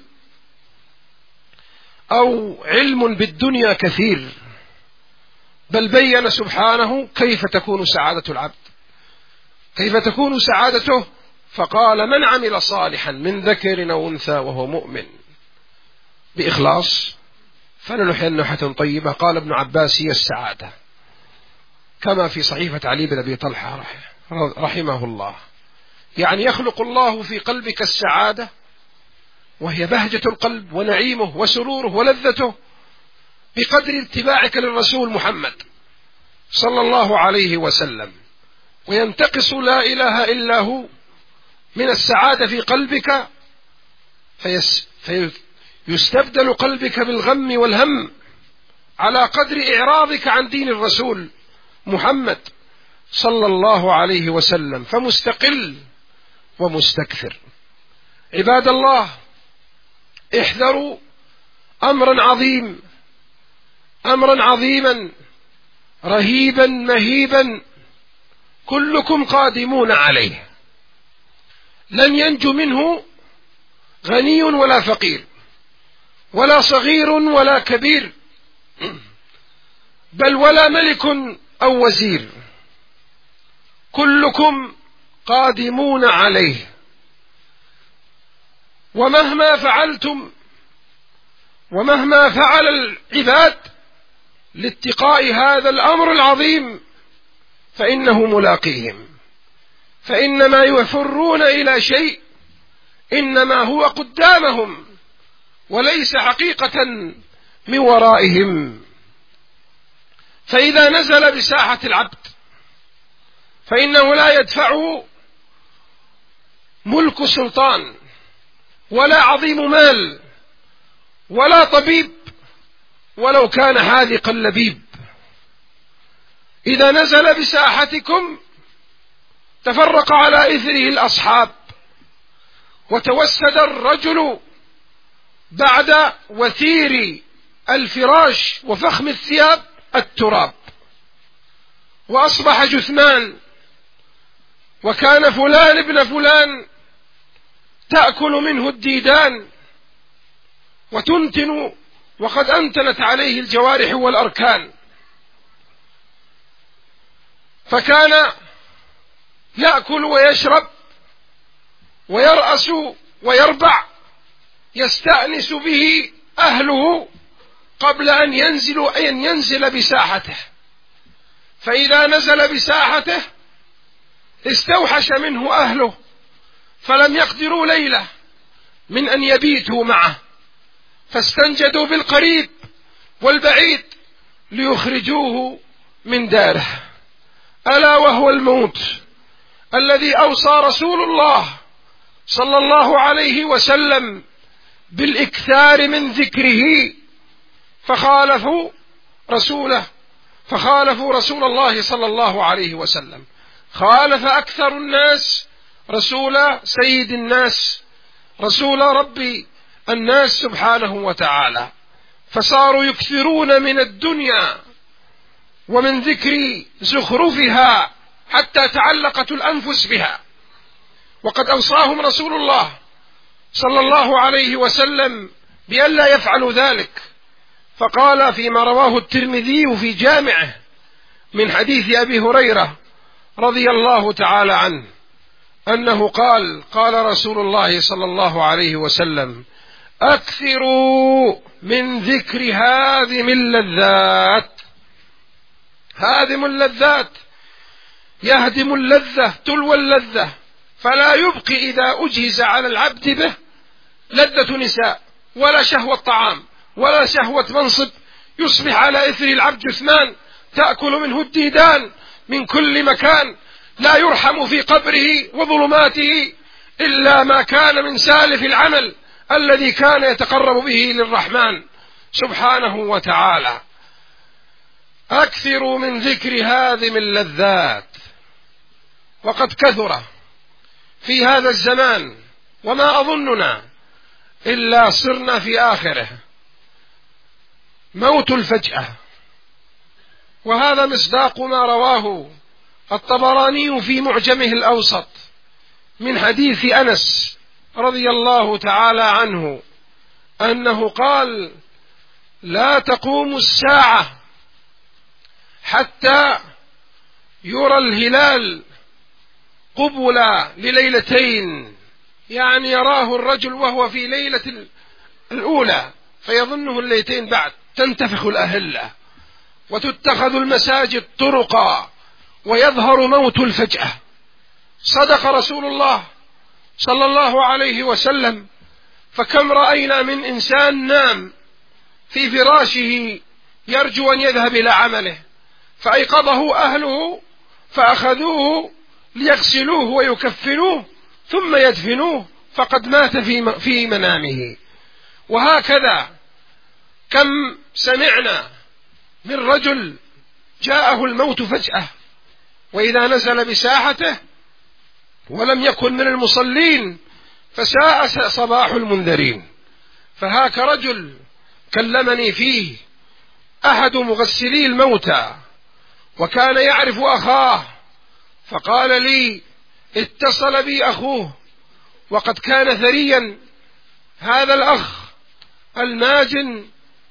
أو علم بالدنيا كثير، بل بين سبحانه كيف تكون سعادة العبد، كيف تكون سعادته. فقال: من عمل صالحا من ذكر أو أنثى وهو مؤمن بإخلاص فلنحيينه حياة طيبة. قال ابن عباس: هي السعادة، كما في صحيفة علي بن أبي طلحة رحمه الله. يعني يخلق الله في قلبك السعادة، وهي بهجة القلب ونعيمه وسروره ولذته، بقدر اتباعك للرسول محمد صلى الله عليه وسلم. وينتقص لا إله إلا هو من السعادة في قلبك، فيستبدل قلبك بالغم والهم على قدر إعراضك عن دين الرسول محمد صلى الله عليه وسلم، فمستقل ومستكثر. عباد الله، احذروا أمرا عظيما رهيبا مهيبا كلكم قادمون عليه، لن ينجو منه غني ولا فقير ولا صغير ولا كبير، بل ولا ملك أو وزير، كلكم قادمون عليه. ومهما فعلتم ومهما فعل العباد لاتقاء هذا الأمر العظيم فإنه ملاقيهم، فإنما يفرون إلى شيء إنما هو قدامهم وليس حقيقة من ورائهم. فإذا نزل بساحة العبد فإنه لا يدفعه ملك سلطان ولا عظيم مال ولا طبيب ولو كان حاذق اللبيب. إذا نزل بساحتكم تفرق على إثره الأصحاب، وتوسد الرجل بعد وثير الفراش وفخم الثياب التراب، وأصبح جثمان. وكان فلان ابن فلان تأكل منه الديدان وتنتن وقد أنتنت عليه الجوارح والأركان، فكان يأكل ويشرب ويرأس ويربع، يستأنس به أهله قبل أن ينزل بساحته. فإذا نزل بساحته استوحش منه أهله، فلم يقدروا ليلة من أن يبيتوا معه، فاستنجدوا بالقريب والبعيد ليخرجوه من داره، ألا وهو الموت الذي أوصى رسول الله صلى الله عليه وسلم بالإكثار من ذكره، فخالفوا رسول الله صلى الله عليه وسلم، خالف أكثر الناس رسول سيد الناس، رسول رب الناس سبحانه وتعالى، فصاروا يكثرون من الدنيا ومن ذكر زخرفها حتى تعلقت الأنفس بها. وقد أوصاهم رسول الله صلى الله عليه وسلم بألا يفعلوا ذلك، فقال فيما رواه الترمذي في جامعه من حديث أبي هريرة رضي الله تعالى عنه أنه قال رسول الله صلى الله عليه وسلم: أكثروا من ذكر هادم اللذات. هادم اللذات يهدم اللذة تلو اللذة، فلا يبقي إذا أجهز على العبد به لذة نساء ولا شهوة طعام ولا شهوة منصب، يصبح على إثر العبد جثمان تأكل منه الديدان من كل مكان، لا يرحم في قبره وظلماته إلا ما كان من سالف العمل الذي كان يتقرب به للرحمن سبحانه وتعالى. أكثروا من ذكر هذه اللذات، وقد كثر في هذا الزمان، وما أظننا إلا صرنا في آخره، موت الفجأة. وهذا مصداق ما رواه الطبراني في معجمه الأوسط من حديث أنس رضي الله تعالى عنه أنه قال: لا تقوم الساعة حتى يرى الهلال قبل لليلتين، يعني يراه الرجل وهو في ليلة الأولى فيظنه الليلتين بعد، تنتفخ الأهلة وتتخذ المساجد طرقا ويظهر موت الفجأة. صدق رسول الله صلى الله عليه وسلم، فكم رأينا من إنسان نام في فراشه يرجو أن يذهب إلى عمله فأيقظه أهله فأخذوه ليغسلوه ويكفنوه ثم يدفنوه فقد مات في منامه. وهكذا كم سمعنا من رجل جاءه الموت فجأة وإذا نزل بساحته ولم يكن من المصلين فساء صباح المنذرين. فهاك رجل كلمني فيه أحد مغسلي الموتى وكان يعرف أخاه، فقال لي: اتصل بي أخوه وقد كان ثريا، هذا الأخ الماجن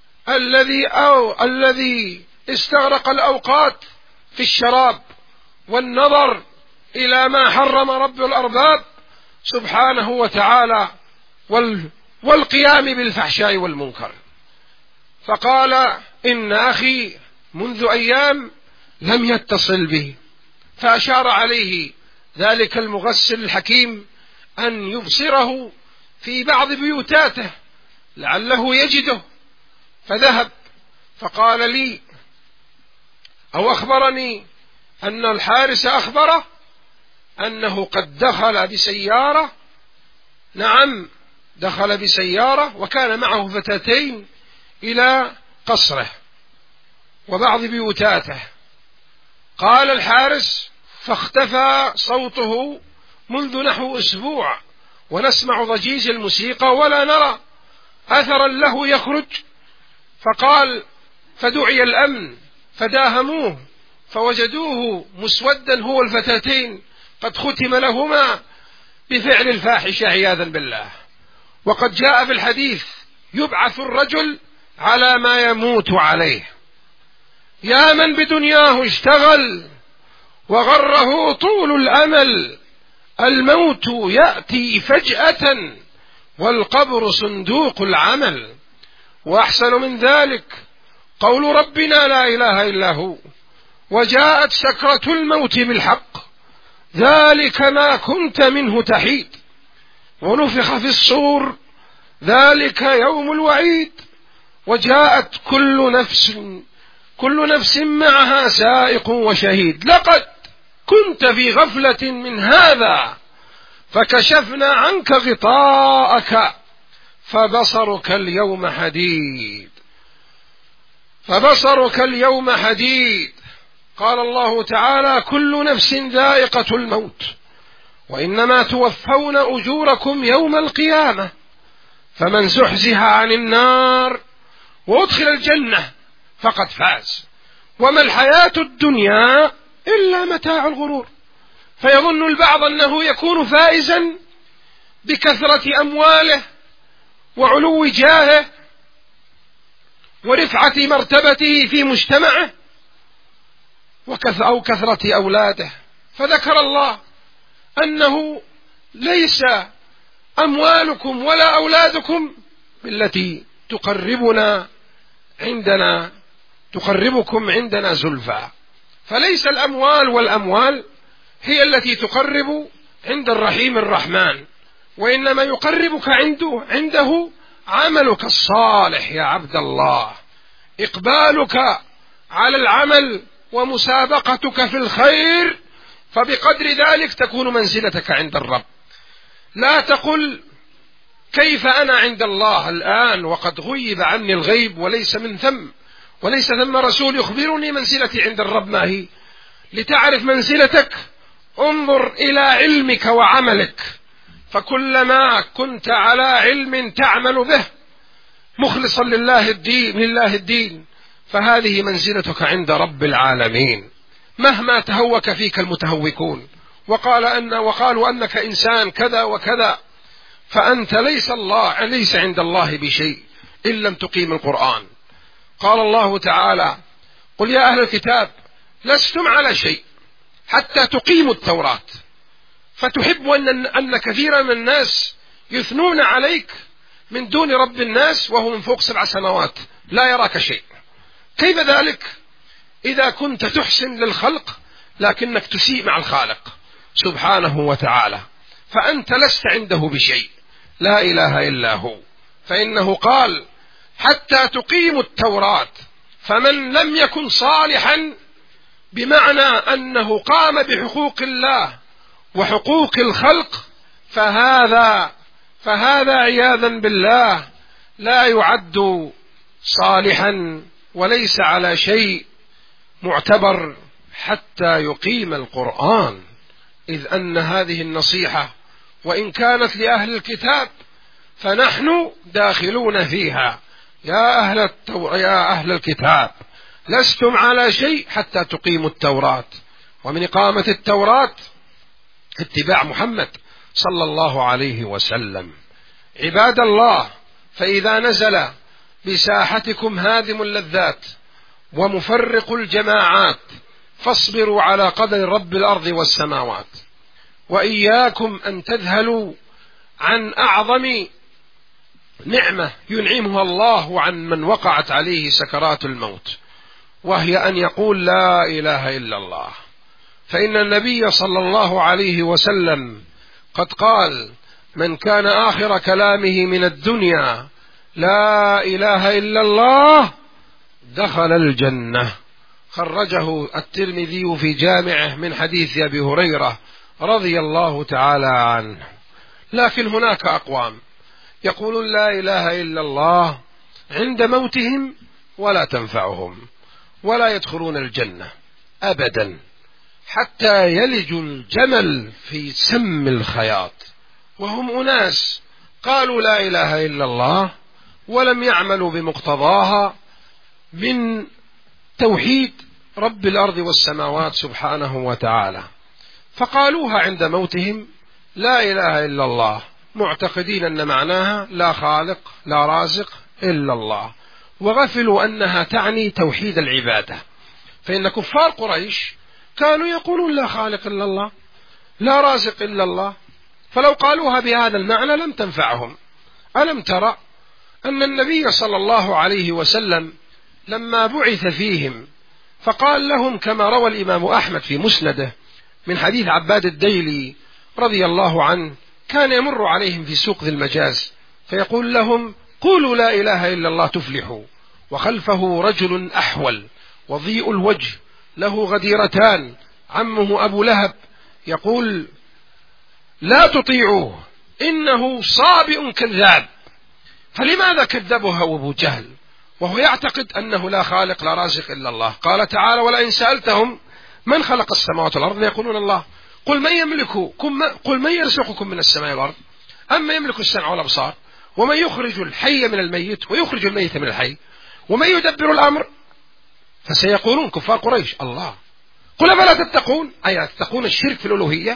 الذي استغرق الأوقات في الشراب والنظر إلى ما حرم رب الأرباب سبحانه وتعالى والقيام بالفحشاء والمنكر. فقال: إن أخي منذ أيام لم يتصل به، فأشار عليه ذلك المغسل الحكيم أن يبصره في بعض بيوتاته لعله يجده، فذهب فقال لي أو أخبرني أن الحارس أخبره أنه قد دخل بسيارة، نعم دخل بسيارة وكان معه فتاتين إلى قصره وبعض بيوتاته. قال الحارس: فاختفى صوته منذ نحو أسبوع ونسمع ضجيج الموسيقى ولا نرى أثرا له يخرج. فقال: فدعي الأمن فداهموه فوجدوه مسودا هو الفتاتين قد ختم لهما بفعل الفاحشة عياذا بالله. وقد جاء في الحديث: يبعث الرجل على ما يموت عليه. يا من بدنياه اشتغل وغره طول الأمل، الموت يأتي فجأة والقبر صندوق العمل. وأحسن من ذلك قول ربنا لا إله إلا هو: وجاءت سكرة الموت بالحق ذلك ما كنت منه تحيد، ونفخ في الصور ذلك يوم الوعيد، وجاءت كل نفس معها سائق وشهيد. لقد كنت في غفلة من هذا فكشفنا عنك غطاءك فبصرك اليوم حديد. قال الله تعالى: كل نفس ذائقة الموت وإنما توفون أجوركم يوم القيامة، فمن زحزح عن النار وأدخل الجنة فقد فاز، وما الحياة الدنيا إلا متاع الغرور. فيظن البعض أنه يكون فائزا بكثرة أمواله وعلو جاهه ورفعة مرتبته في مجتمعه أو كثرة أولاده. فذكر الله أنه ليس أموالكم ولا أولادكم بالتي تقربكم عندنا زلفى. فليس الأموال والأموال هي التي تقرب عند الرحيم الرحمن، وإنما يقربك عنده عملك الصالح يا عبد الله، إقبالك على العمل ومسابقتك في الخير، فبقدر ذلك تكون منزلتك عند الرب. لا تقل كيف أنا عند الله الآن وقد غيب عني الغيب وليس ثم رسول يخبرني منزلتي عند الرب ما هي. لتعرف منزلتك انظر إلى علمك وعملك، فكلما كنت على علم تعمل به مخلصا لله الدين فهذه منزلتك عند رب العالمين. مهما تهوك فيك المتهوكون وقالوا أنك إنسان كذا وكذا، فأنت ليس عند الله بشيء إن لم تقيم القرآن. قال الله تعالى: قل يا أهل الكتاب لستم على شيء حتى تقيموا التوراة. فتحب أن كثيرا من الناس يثنون عليك من دون رب الناس وهو من فوق 7 سماوات لا يراك شيء. كيف ذلك إذا كنت تحسن للخلق لكنك تسيء مع الخالق سبحانه وتعالى؟ فأنت لست عنده بشيء، لا إله إلا هو. فإنه قال: حتى تقيموا التوراة. فمن لم يكن صالحا بمعنى أنه قام بحقوق الله وحقوق الخلق فهذا عياذا بالله لا يعد صالحا وليس على شيء معتبر حتى يقيم القرآن. إذ أن هذه النصيحة وإن كانت لأهل الكتاب فنحن داخلون فيها. يا أهل الكتاب لستم على شيء حتى تقيموا التوراة. ومن إقامة التوراة اتباع محمد صلى الله عليه وسلم. عباد الله، فإذا نزل بساحتكم هادم اللذات ومفرق الجماعات فاصبروا على قدر رب الأرض والسماوات، وإياكم أن تذهلوا عن أعظم نعمة ينعمها الله عن من وقعت عليه سكرات الموت، وهي أن يقول لا إله إلا الله. فإن النبي صلى الله عليه وسلم قد قال: من كان آخر كلامه من الدنيا لا إله إلا الله دخل الجنة. خرجه الترمذي في جامعه من حديث أبي هريرة رضي الله تعالى عنه. لكن هناك أقوام يقولون لا إله إلا الله عند موتهم ولا تنفعهم ولا يدخلون الجنة أبدا حتى يلج الجمل في سم الخياط. وهم أناس قالوا لا إله إلا الله ولم يعملوا بمقتضاها من توحيد رب الأرض والسماوات سبحانه وتعالى، فقالوها عند موتهم لا إله إلا الله معتقدين أن معناها لا خالق لا رازق إلا الله، وغفلوا أنها تعني توحيد العبادة. فإن كفار قريش كانوا يقولون لا خالق إلا الله لا رازق إلا الله، فلو قالوها بهذا المعنى لم تنفعهم. ألم ترى أن النبي صلى الله عليه وسلم لما بعث فيهم فقال لهم كما روى الإمام أحمد في مسنده من حديث عباد الديلي رضي الله عنه: كان يمر عليهم في سوق ذي المجاز فيقول لهم: قولوا لا إله إلا الله تفلحوا. وخلفه رجل أحول وضيء الوجه له غديرتان عمه أبو لهب يقول: لا تطيعوه إنه صابئ كذاب. فلماذا كذبه أبو جهل وهو يعتقد أنه لا خالق لا رازق إلا الله؟ قال تعالى: ولئن سألتهم من خلق السماوات والأرض ليقولون الله قل من يرزقكم من السماء والأرض أما يملك السمع والأبصار ومن يخرج الحي من الميت ويخرج الميت من الحي ومن يدبر الأمر. فسيقولون كفار قريش: الله. قل فلا تتقون، أي تتقون الشرك في الألوهية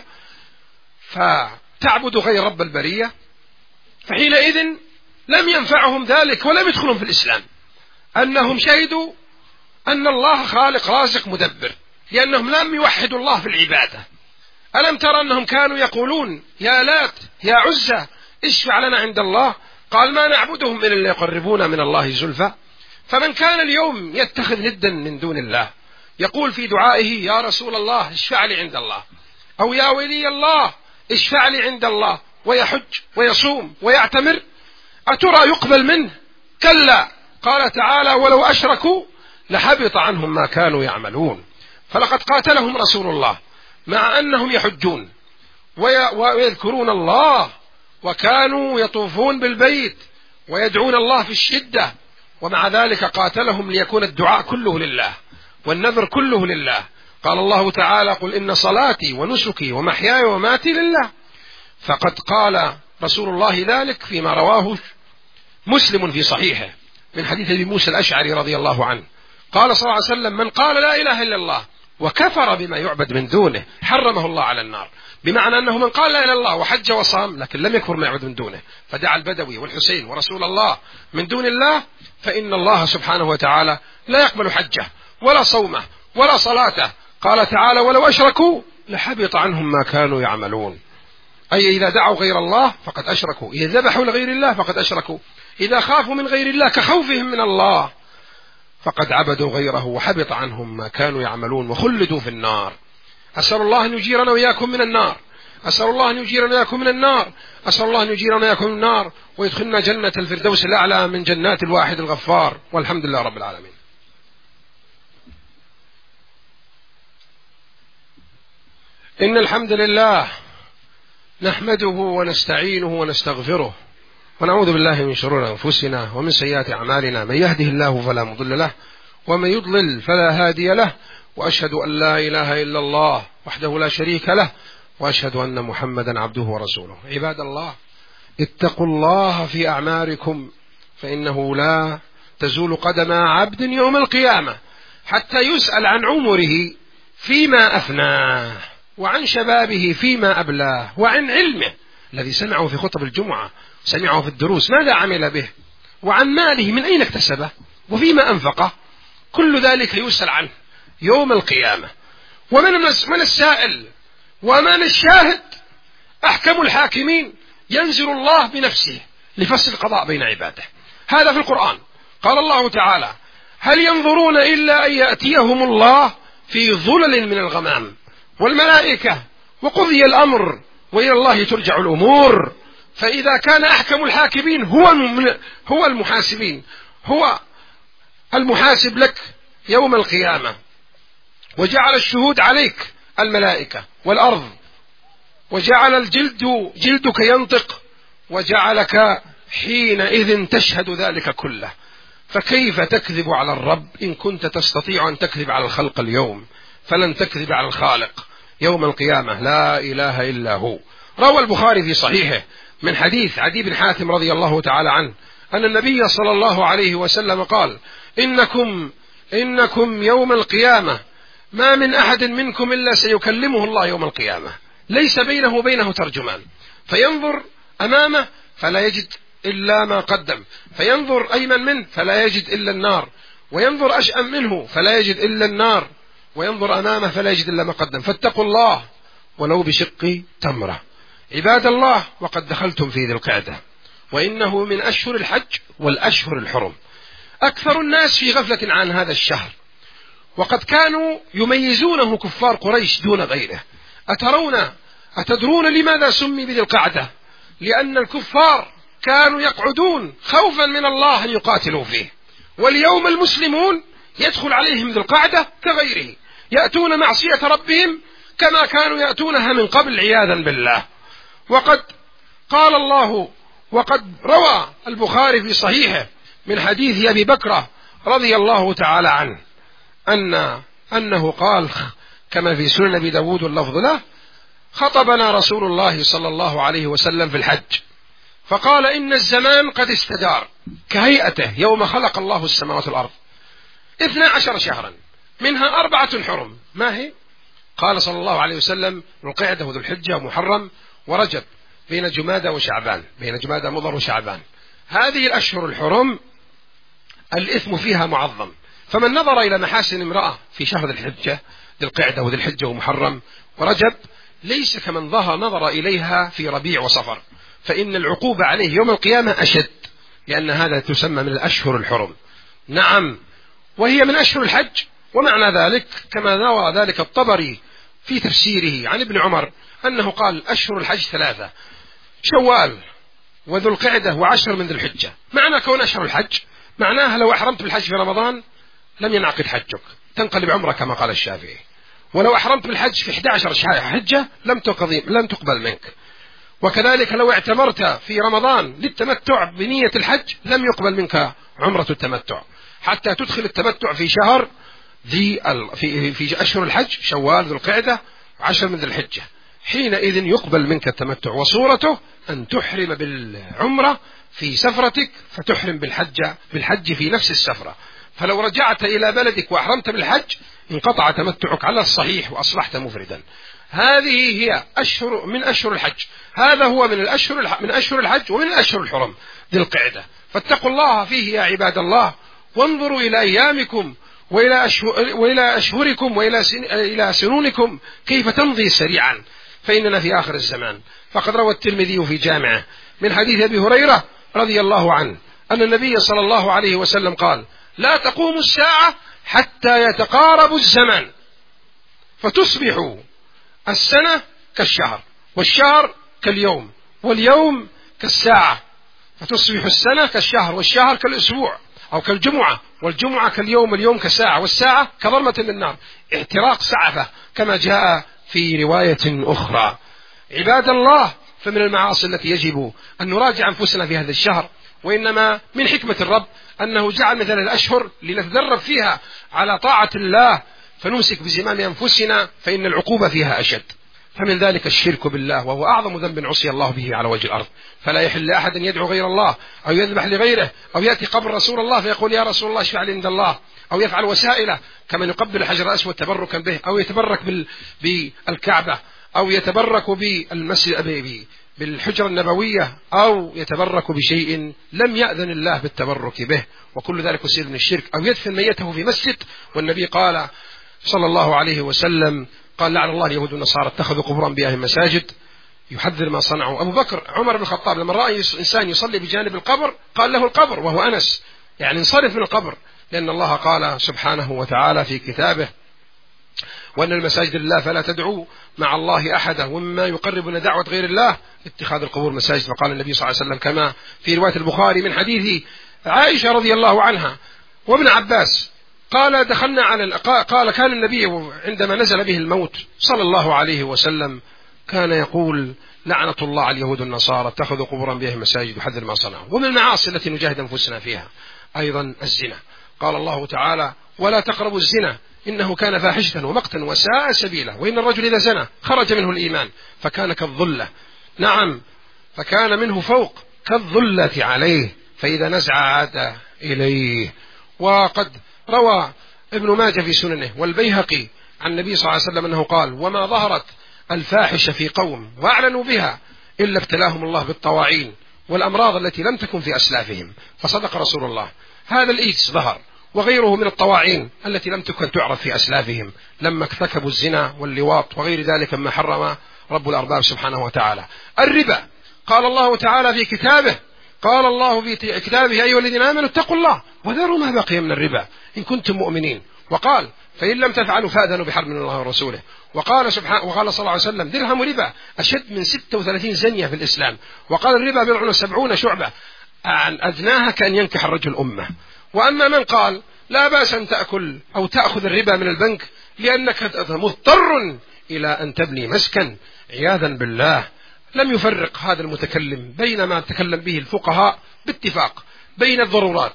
فتعبدوا غير رب البرية. فحينئذ لم ينفعهم ذلك ولم يدخلون في الإسلام، أنهم شهدوا أن الله خالق رازق مدبر، لأنهم لم يوحدوا الله في العبادة. ألم ترى أنهم كانوا يقولون يا لات يا عزة اشفع لنا عند الله؟ قال: ما نعبدهم إلا ليقربونا من الله زلفى. فمن كان اليوم يتخذ ندا من دون الله يقول في دعائه: يا رسول الله اشفع لي عند الله، أو يا ولي الله اشفع لي عند الله ويحج ويصوم ويعتمر، أترى يقبل منه؟ كلا. قال تعالى: ولو أشركوا لحبط عنهم ما كانوا يعملون. فلقد قاتلهم رسول الله مع أنهم يحجون ويذكرون الله، وكانوا يطوفون بالبيت ويدعون الله في الشدة، ومع ذلك قاتلهم ليكون الدعاء كله لله والنذر كله لله. قال الله تعالى: قل إن صلاتي ونسكي ومحياي ومماتي لله. فقد قال رسول الله ذلك فيما رواه مسلم في صحيحه من حديث أبي موسى الأشعري رضي الله عنه، قال صلى الله عليه وسلم: من قال لا إله إلا الله وكفر بما يعبد من دونه حرمه الله على النار. بمعنى أنه من قال لا إله إلا الله وحج وصام لكن لم يكفر ما يعبد من دونه، فدعا البدوي والحسين ورسول الله من دون الله، فإن الله سبحانه وتعالى لا يقبل حجه ولا صومه ولا صلاته. قال تعالى: ولو أشركوا لحبط عنهم ما كانوا يعملون. أي إذا دعوا غير الله فقد أشركوا، إذا ذبحوا لغير الله فقد أشركوا، إذا خافوا من غير الله كخوفهم من الله فقد عبدوا غيره وحبط عنهم ما كانوا يعملون وخلدوا في النار. أسأل الله أن يجيرنا وإياكم من النار، أسأل الله أن يجيرنا وإياكم من النار، أسأل الله أن يجيرنا وإياكم من النار ويدخلنا جنة الفردوس الأعلى من جنات الواحد الغفار، والحمد لله رب العالمين. إن الحمد لله نحمده ونستعينه ونستغفره ونعوذ بالله من شرور أنفسنا ومن سيئات أعمالنا، من يهده الله فلا مضل له ومن يضلل فلا هادي له، وأشهد أن لا إله إلا الله وحده لا شريك له، وأشهد أن محمدا عبده ورسوله. عباد الله، اتقوا الله في أعماركم، فإنه لا تزول قدم عبد يوم القيامة حتى يسأل عن عمره فيما أفناه، وعن شبابه فيما أبلاه، وعن علمه الذي سمعه في خطب الجمعة، سمعه في الدروس ماذا عمل به، وعن ماله من أين اكتسبه وفيما أنفقه. كل ذلك يسأل عنه يوم القيامة. ومن السائل ومن الشاهد؟ أحكم الحاكمين ينزل الله بنفسه لفصل القضاء بين عباده. هذا في القرآن. قال الله تعالى: هل ينظرون إلا أن يأتيهم الله في ظلل من الغمام والملائكة وقضي الأمر وإلى الله ترجع الأمور. فإذا كان أحكم الحاكمين هو المحاسبين، هو المحاسب لك يوم القيامة، وجعل الشهود عليك الملائكة والأرض، وجعل جلدك ينطق، وجعلك حينئذ تشهد ذلك كله، فكيف تكذب على الرب إن كنت تستطيع أن تكذب على الخلق اليوم؟ فلن تكذب على الخالق يوم القيامة، لا إله إلا هو. روى البخاري في صحيحه من حديث عدي بن حاتم رضي الله تعالى عنه أن النبي صلى الله عليه وسلم قال: إنكم يوم القيامة ما من أحد منكم إلا سيكلمه الله يوم القيامة، ليس بينه وبينه ترجمان، فينظر أمامه فلا يجد إلا ما قدم، فينظر أيمن منه فلا يجد إلا النار، وينظر أشأم منه فلا يجد إلا النار، وينظر أمامه فلا يجد إلا ما قدم. فاتقوا الله ولو بشق تمرة. عباد الله، وقد دخلتم في ذي القعدة، وإنه من أشهر الحج والأشهر الحرم. أكثر الناس في غفلة عن هذا الشهر، وقد كانوا يميزونه كفار قريش دون غيره. أتدرون لماذا سمي بذي القعدة؟ لأن الكفار كانوا يقعدون خوفا من الله أن يقاتلوا فيه، واليوم المسلمون يدخل عليهم ذي القعدة كغيره، يأتون معصية ربهم كما كانوا يأتونها من قبل عياذا بالله. وقد قال الله، وقد روى البخاري في صحيحه من حديث أبي بكر رضي الله تعالى عنه أنه قال كما في سنن أبي داود واللفظ له: خطبنا رسول الله صلى الله عليه وسلم في الحج فقال: إن الزمان قد استدار كهيئته يوم خلق الله السماوات والأرض 12 شهرا منها 4 حرم. ما هي؟ قال صلى الله عليه وسلم: ذو القعدة وذو الحجة ومحرم ورجب، بين جمادى وشعبان، بين جمادى مضر وشعبان. هذه الأشهر الحرم الإثم فيها معظم، فمن نظر إلى محاسن امرأة في شهر ذي الحجة، ذي القعدة وذي الحجة ومحرم ورجب، ليس كمن نظر إليها في ربيع وصفر، فإن العقوبة عليه يوم القيامة أشد، لأن هذا تسمى من الأشهر الحرم. نعم، وهي من أشهر الحج. ومعنى ذلك كما روى ذلك الطبري في تفسيره عن ابن عمر أنه قال أشهر الحج 3: شوال وذو القعدة و10 من ذي الحجة. معنى كون أشهر الحج معناها لو أحرمت بالحج في رمضان لم ينعقد حجك، تنقلب عمرة كما قال الشافعي. ولو أحرمت بالحج في 11 حجة لم تقبل منك. وكذلك لو اعتمرت في رمضان للتمتع بنية الحج لم يقبل منك عمرة التمتع، حتى تدخل التمتع في شهر في أشهر الحج، شوال ذو القعدة 10 من ذي الحجة، حينئذ يقبل منك التمتع. وصورته أن تحرم بالعمرة في سفرتك فتحرم بالحج في نفس السفرة. فلو رجعت إلى بلدك وأحرمت بالحج انقطع تمتعك على الصحيح وأصبحت مفردا. هذه هي من أشهر الحج. هذا هو من أشهر الحج ومن الأشهر الحرم ذي القعدة. فاتقوا الله فيه يا عباد الله، وانظروا إلى أيامكم وإلى أشهركم وإلى سنونكم كيف تمضي سريعا، فإننا في آخر الزمان. فقد روى الترمذي في جامعه من حديث أبي هريرة رضي الله عنه أن النبي صلى الله عليه وسلم قال: لا تقوم الساعة حتى يتقارب الزمان فتصبح السنة كالشهر، والشهر كاليوم، واليوم كالساعة، فتصبح السنة كالشهر، والشهر كالأسبوع أو كالجمعة، والجمعة كاليوم، واليوم كالساعة، والساعة كظلمة من النار، احتراق سعفة كما جاء في رواية أخرى. عباد الله، فمن المعاصي التي يجب أن نراجع أنفسنا في هذا الشهر، وإنما من حكمة الرب أنه جعل مثل الأشهر لنتدرب فيها على طاعة الله، فنمسك بزمام أنفسنا فإن العقوبة فيها أشد. فمن ذلك الشرك بالله، وهو أعظم ذنب عصي الله به على وجه الأرض. فلا يحل لأحد أن يدعو غير الله أو يذبح لغيره أو يأتي قبر رسول الله فيقول: يا رسول الله اشفع لي عند الله، أو يفعل وسائله كمن يقبل الحجر الأسود تبركا به، أو يتبرك بالكعبة، أو يتبرك بالحجرة النبوية، أو يتبرك بشيء لم يأذن الله بالتبرك به، وكل ذلك يصير من الشرك. أو يدفن ميته في مسجد، والنبي قال صلى الله عليه وسلم قال: لعن الله اليهود والنصارى اتخذوا قبور أنبيائهم مساجد، يحذر ما صنعوا. أبو بكر عمر بن الخطاب لما رأى إنسان يصلي بجانب القبر قال له: القبر، وهو أنس، يعني انصرف من القبر، لأن الله قال سبحانه وتعالى في كتابه: وأن المساجد لله فلا تدعوا مع الله أحدا، ومما يقربنا دعوة غير الله اتخاذ القبور مساجد. فقال النبي صلى الله عليه وسلم كما في رواية البخاري من حديث عائشة رضي الله عنها وابن عباس قال: قال كان النبي عندما نزل به الموت صلى الله عليه وسلم كان يقول: لعنة الله على اليهود والنصارى اتخذوا قبور أنبيائهم مساجد، يحذر ما صنعوا. ومن المعاصي التي نجاهد أنفسنا فيها أيضا الزنا. قال الله تعالى: ولا تقربوا الزنا إنه كان فاحشة ومقتا وساء سبيلا، وإن الرجل إذا زنى خرج منه الإيمان فكان كالظلة، نعم فكان منه فوق كالظلة عليه، فإذا نزع عاد إليه. وقد روى ابن ماجه في سننه والبيهقي عن النبي صلى الله عليه وسلم أنه قال: وما ظهرت الفاحشة في قوم وأعلنوا بها إلا ابتلاهم الله بالطواعين والأمراض التي لم تكن في أسلافهم. فصدق رسول الله. هذا الإيدز ظهر وغيره من الطواعين التي لم تكن تعرف في أسلافهم لما ارتكبوا الزنا واللواط وغير ذلك مما حرم رب الأرباب سبحانه وتعالى. الربا، قال الله تعالى في كتابه: قال الله في كتابه: أيها الذين آمنوا اتقوا الله وذروا ما بقي من الربا إن كنتم مؤمنين. وقال: فإن لم تفعلوا فأذنوا بحرب من الله ورسوله. وقال صلى الله عليه وسلم: درهم ربا أشد من 36 زنية في الإسلام. وقال: الربا 70 شعبة عن أدناها كأن ينكح الرجل أمه. وأما من قال: لا بأس أن تأكل أو تأخذ الربا من البنك لأنك مضطر إلى أن تبني مسكن، عياذا بالله، لم يفرق هذا المتكلم بين ما تكلم به الفقهاء باتفاق بين الضرورات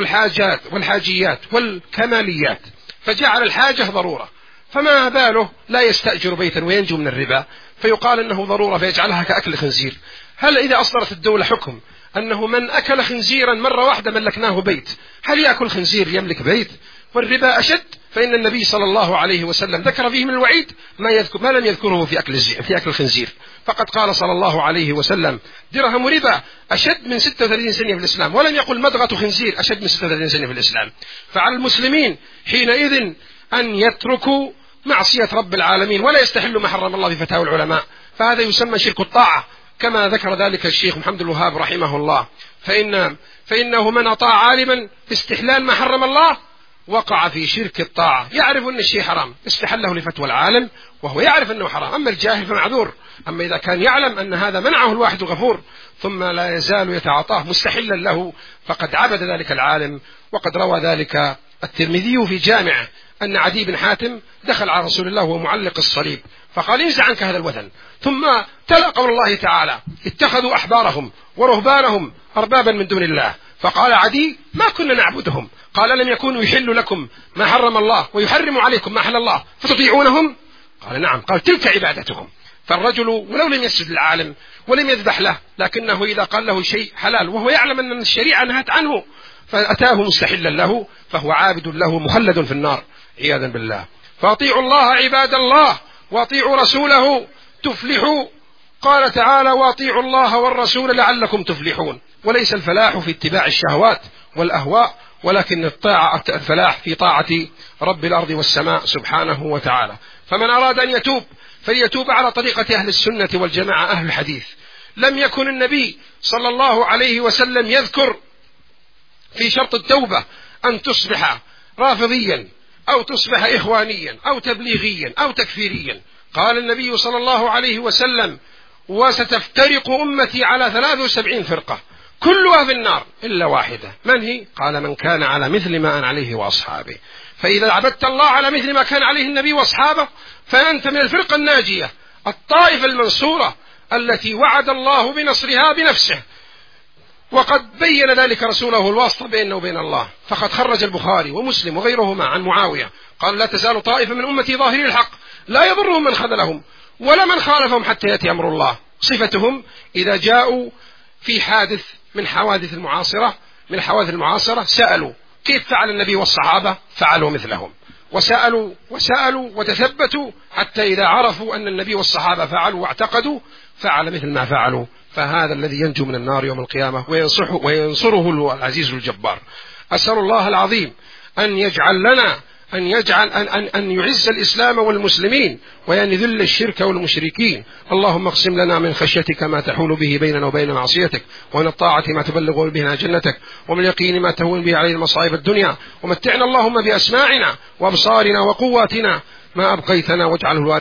والحاجيات والكماليات، فجعل الحاجة ضرورة، فما باله لا يستأجر بيتا وينجو من الربا فيقال أنه ضرورة فيجعلها كأكل خنزير. هل إذا أصدرت الدولة حكم أنه من أكل خنزيرا مرة واحدة ملكناه بيت، هل يأكل خنزير يملك بيت؟ والربا أشد، فإن النبي صلى الله عليه وسلم ذكر فيه من الوعيد ما لم يذكره في أكل الخنزير. فقد قال صلى الله عليه وسلم: درهم ربا أشد من 36 سنة في الإسلام، ولم يقل مضغة خنزير أشد من 36 سنة في الإسلام. فعلى المسلمين حينئذ أن يتركوا معصية رب العالمين ولا يستحلوا ما حرم الله في فتاوى العلماء، فهذا يسمى شرك الطاعة كما ذكر ذلك الشيخ محمد الوهاب رحمه الله. فإنه من أطاع عالما في استحلال ما حرم الله وقع في شرك الطاعة، يعرف أن الشيء حرام استحله لفتوى العالم وهو يعرف أنه حرام، أما الجاهل فمعذور. أما إذا كان يعلم أن هذا منعه الواحد الغفور ثم لا يزال يتعاطاه مستحلا له فقد عبد ذلك العالم. وقد روى ذلك الترمذي في جامعه أن عدي بن حاتم دخل على رسول الله وهو معلق الصليب فقال انزع عنك هذا الوثن، ثم تلا قول الله تعالى اتخذوا أحبارهم ورهبانهم أربابا من دون الله، فقال عدي ما كنا نعبدهم، قال لم يكونوا يحل لكم ما حرم الله ويحرم عليكم ما حل الله فتطيعونهم؟ قال نعم، قال تلك عبادتهم. فالرجل ولو لم يسجد للعالم ولم يذبح له لكنه إذا قال له شيء حلال وهو يعلم أن الشريعة نهت عنه فأتاه مستحلا له فهو عابد له مخلد في النار عياذا بالله. فأطيعوا الله عباد الله وأطيعوا رسوله تفلحوا. قال تعالى وأطيعوا الله والرسول لعلكم تفلحون. وليس الفلاح في اتباع الشهوات والأهواء، ولكن الفلاح في طاعة رب الأرض والسماء سبحانه وتعالى. فمن أراد أن يتوب فليتوب على طريقة أهل السنة والجماعة أهل الحديث. لم يكن النبي صلى الله عليه وسلم يذكر في شرط التوبة أن تصبح رافضيا أو تصبح إخوانيا أو تبليغيا أو تكفيريا. قال النبي صلى الله عليه وسلم وستفترق أمتي على 73 فرقة كلها في النار إلا واحدة، من هي؟ قال من كان على مثل ما أنا عليه وأصحابه. فإذا عبدت الله على مثل ما كان عليه النبي وأصحابه فأنت من الفرقة الناجية الطائفة المنصورة التي وعد الله بنصرها بنفسه، وقد بين ذلك رسوله الواسطة بينه وبين الله. فقد خرج البخاري ومسلم وغيرهما عن معاوية قال لا تزال طائفة من أمتي ظاهرين الحق لا يضرهم من خذلهم ولا من خالفهم حتى يأتي أمر الله. صفتهم إذا جاءوا في حادث من حوادث المعاصرة سألوا كيف فعل النبي والصحابة فعلوا مثلهم، وسألوا وتثبتوا حتى إذا عرفوا أن النبي والصحابة فعلوا واعتقدوا فعل مثل ما فعلوا، فهذا الذي ينجو من النار يوم القيامة وينصره العزيز الجبار. أسأل الله العظيم أن يعز الإسلام والمسلمين وأن يذل الشرك والمشركين. اللهم اقسم لنا من خشيتك ما تحول به بيننا وبين معصيتك، ومن الطاعة ما تبلغ بها جنتك، ومن اليقين ما تهون به علينا مصائب الدنيا، ومتعنا اللهم بأسماعنا وأبصارنا وقواتنا ما أبقيتنا واجعله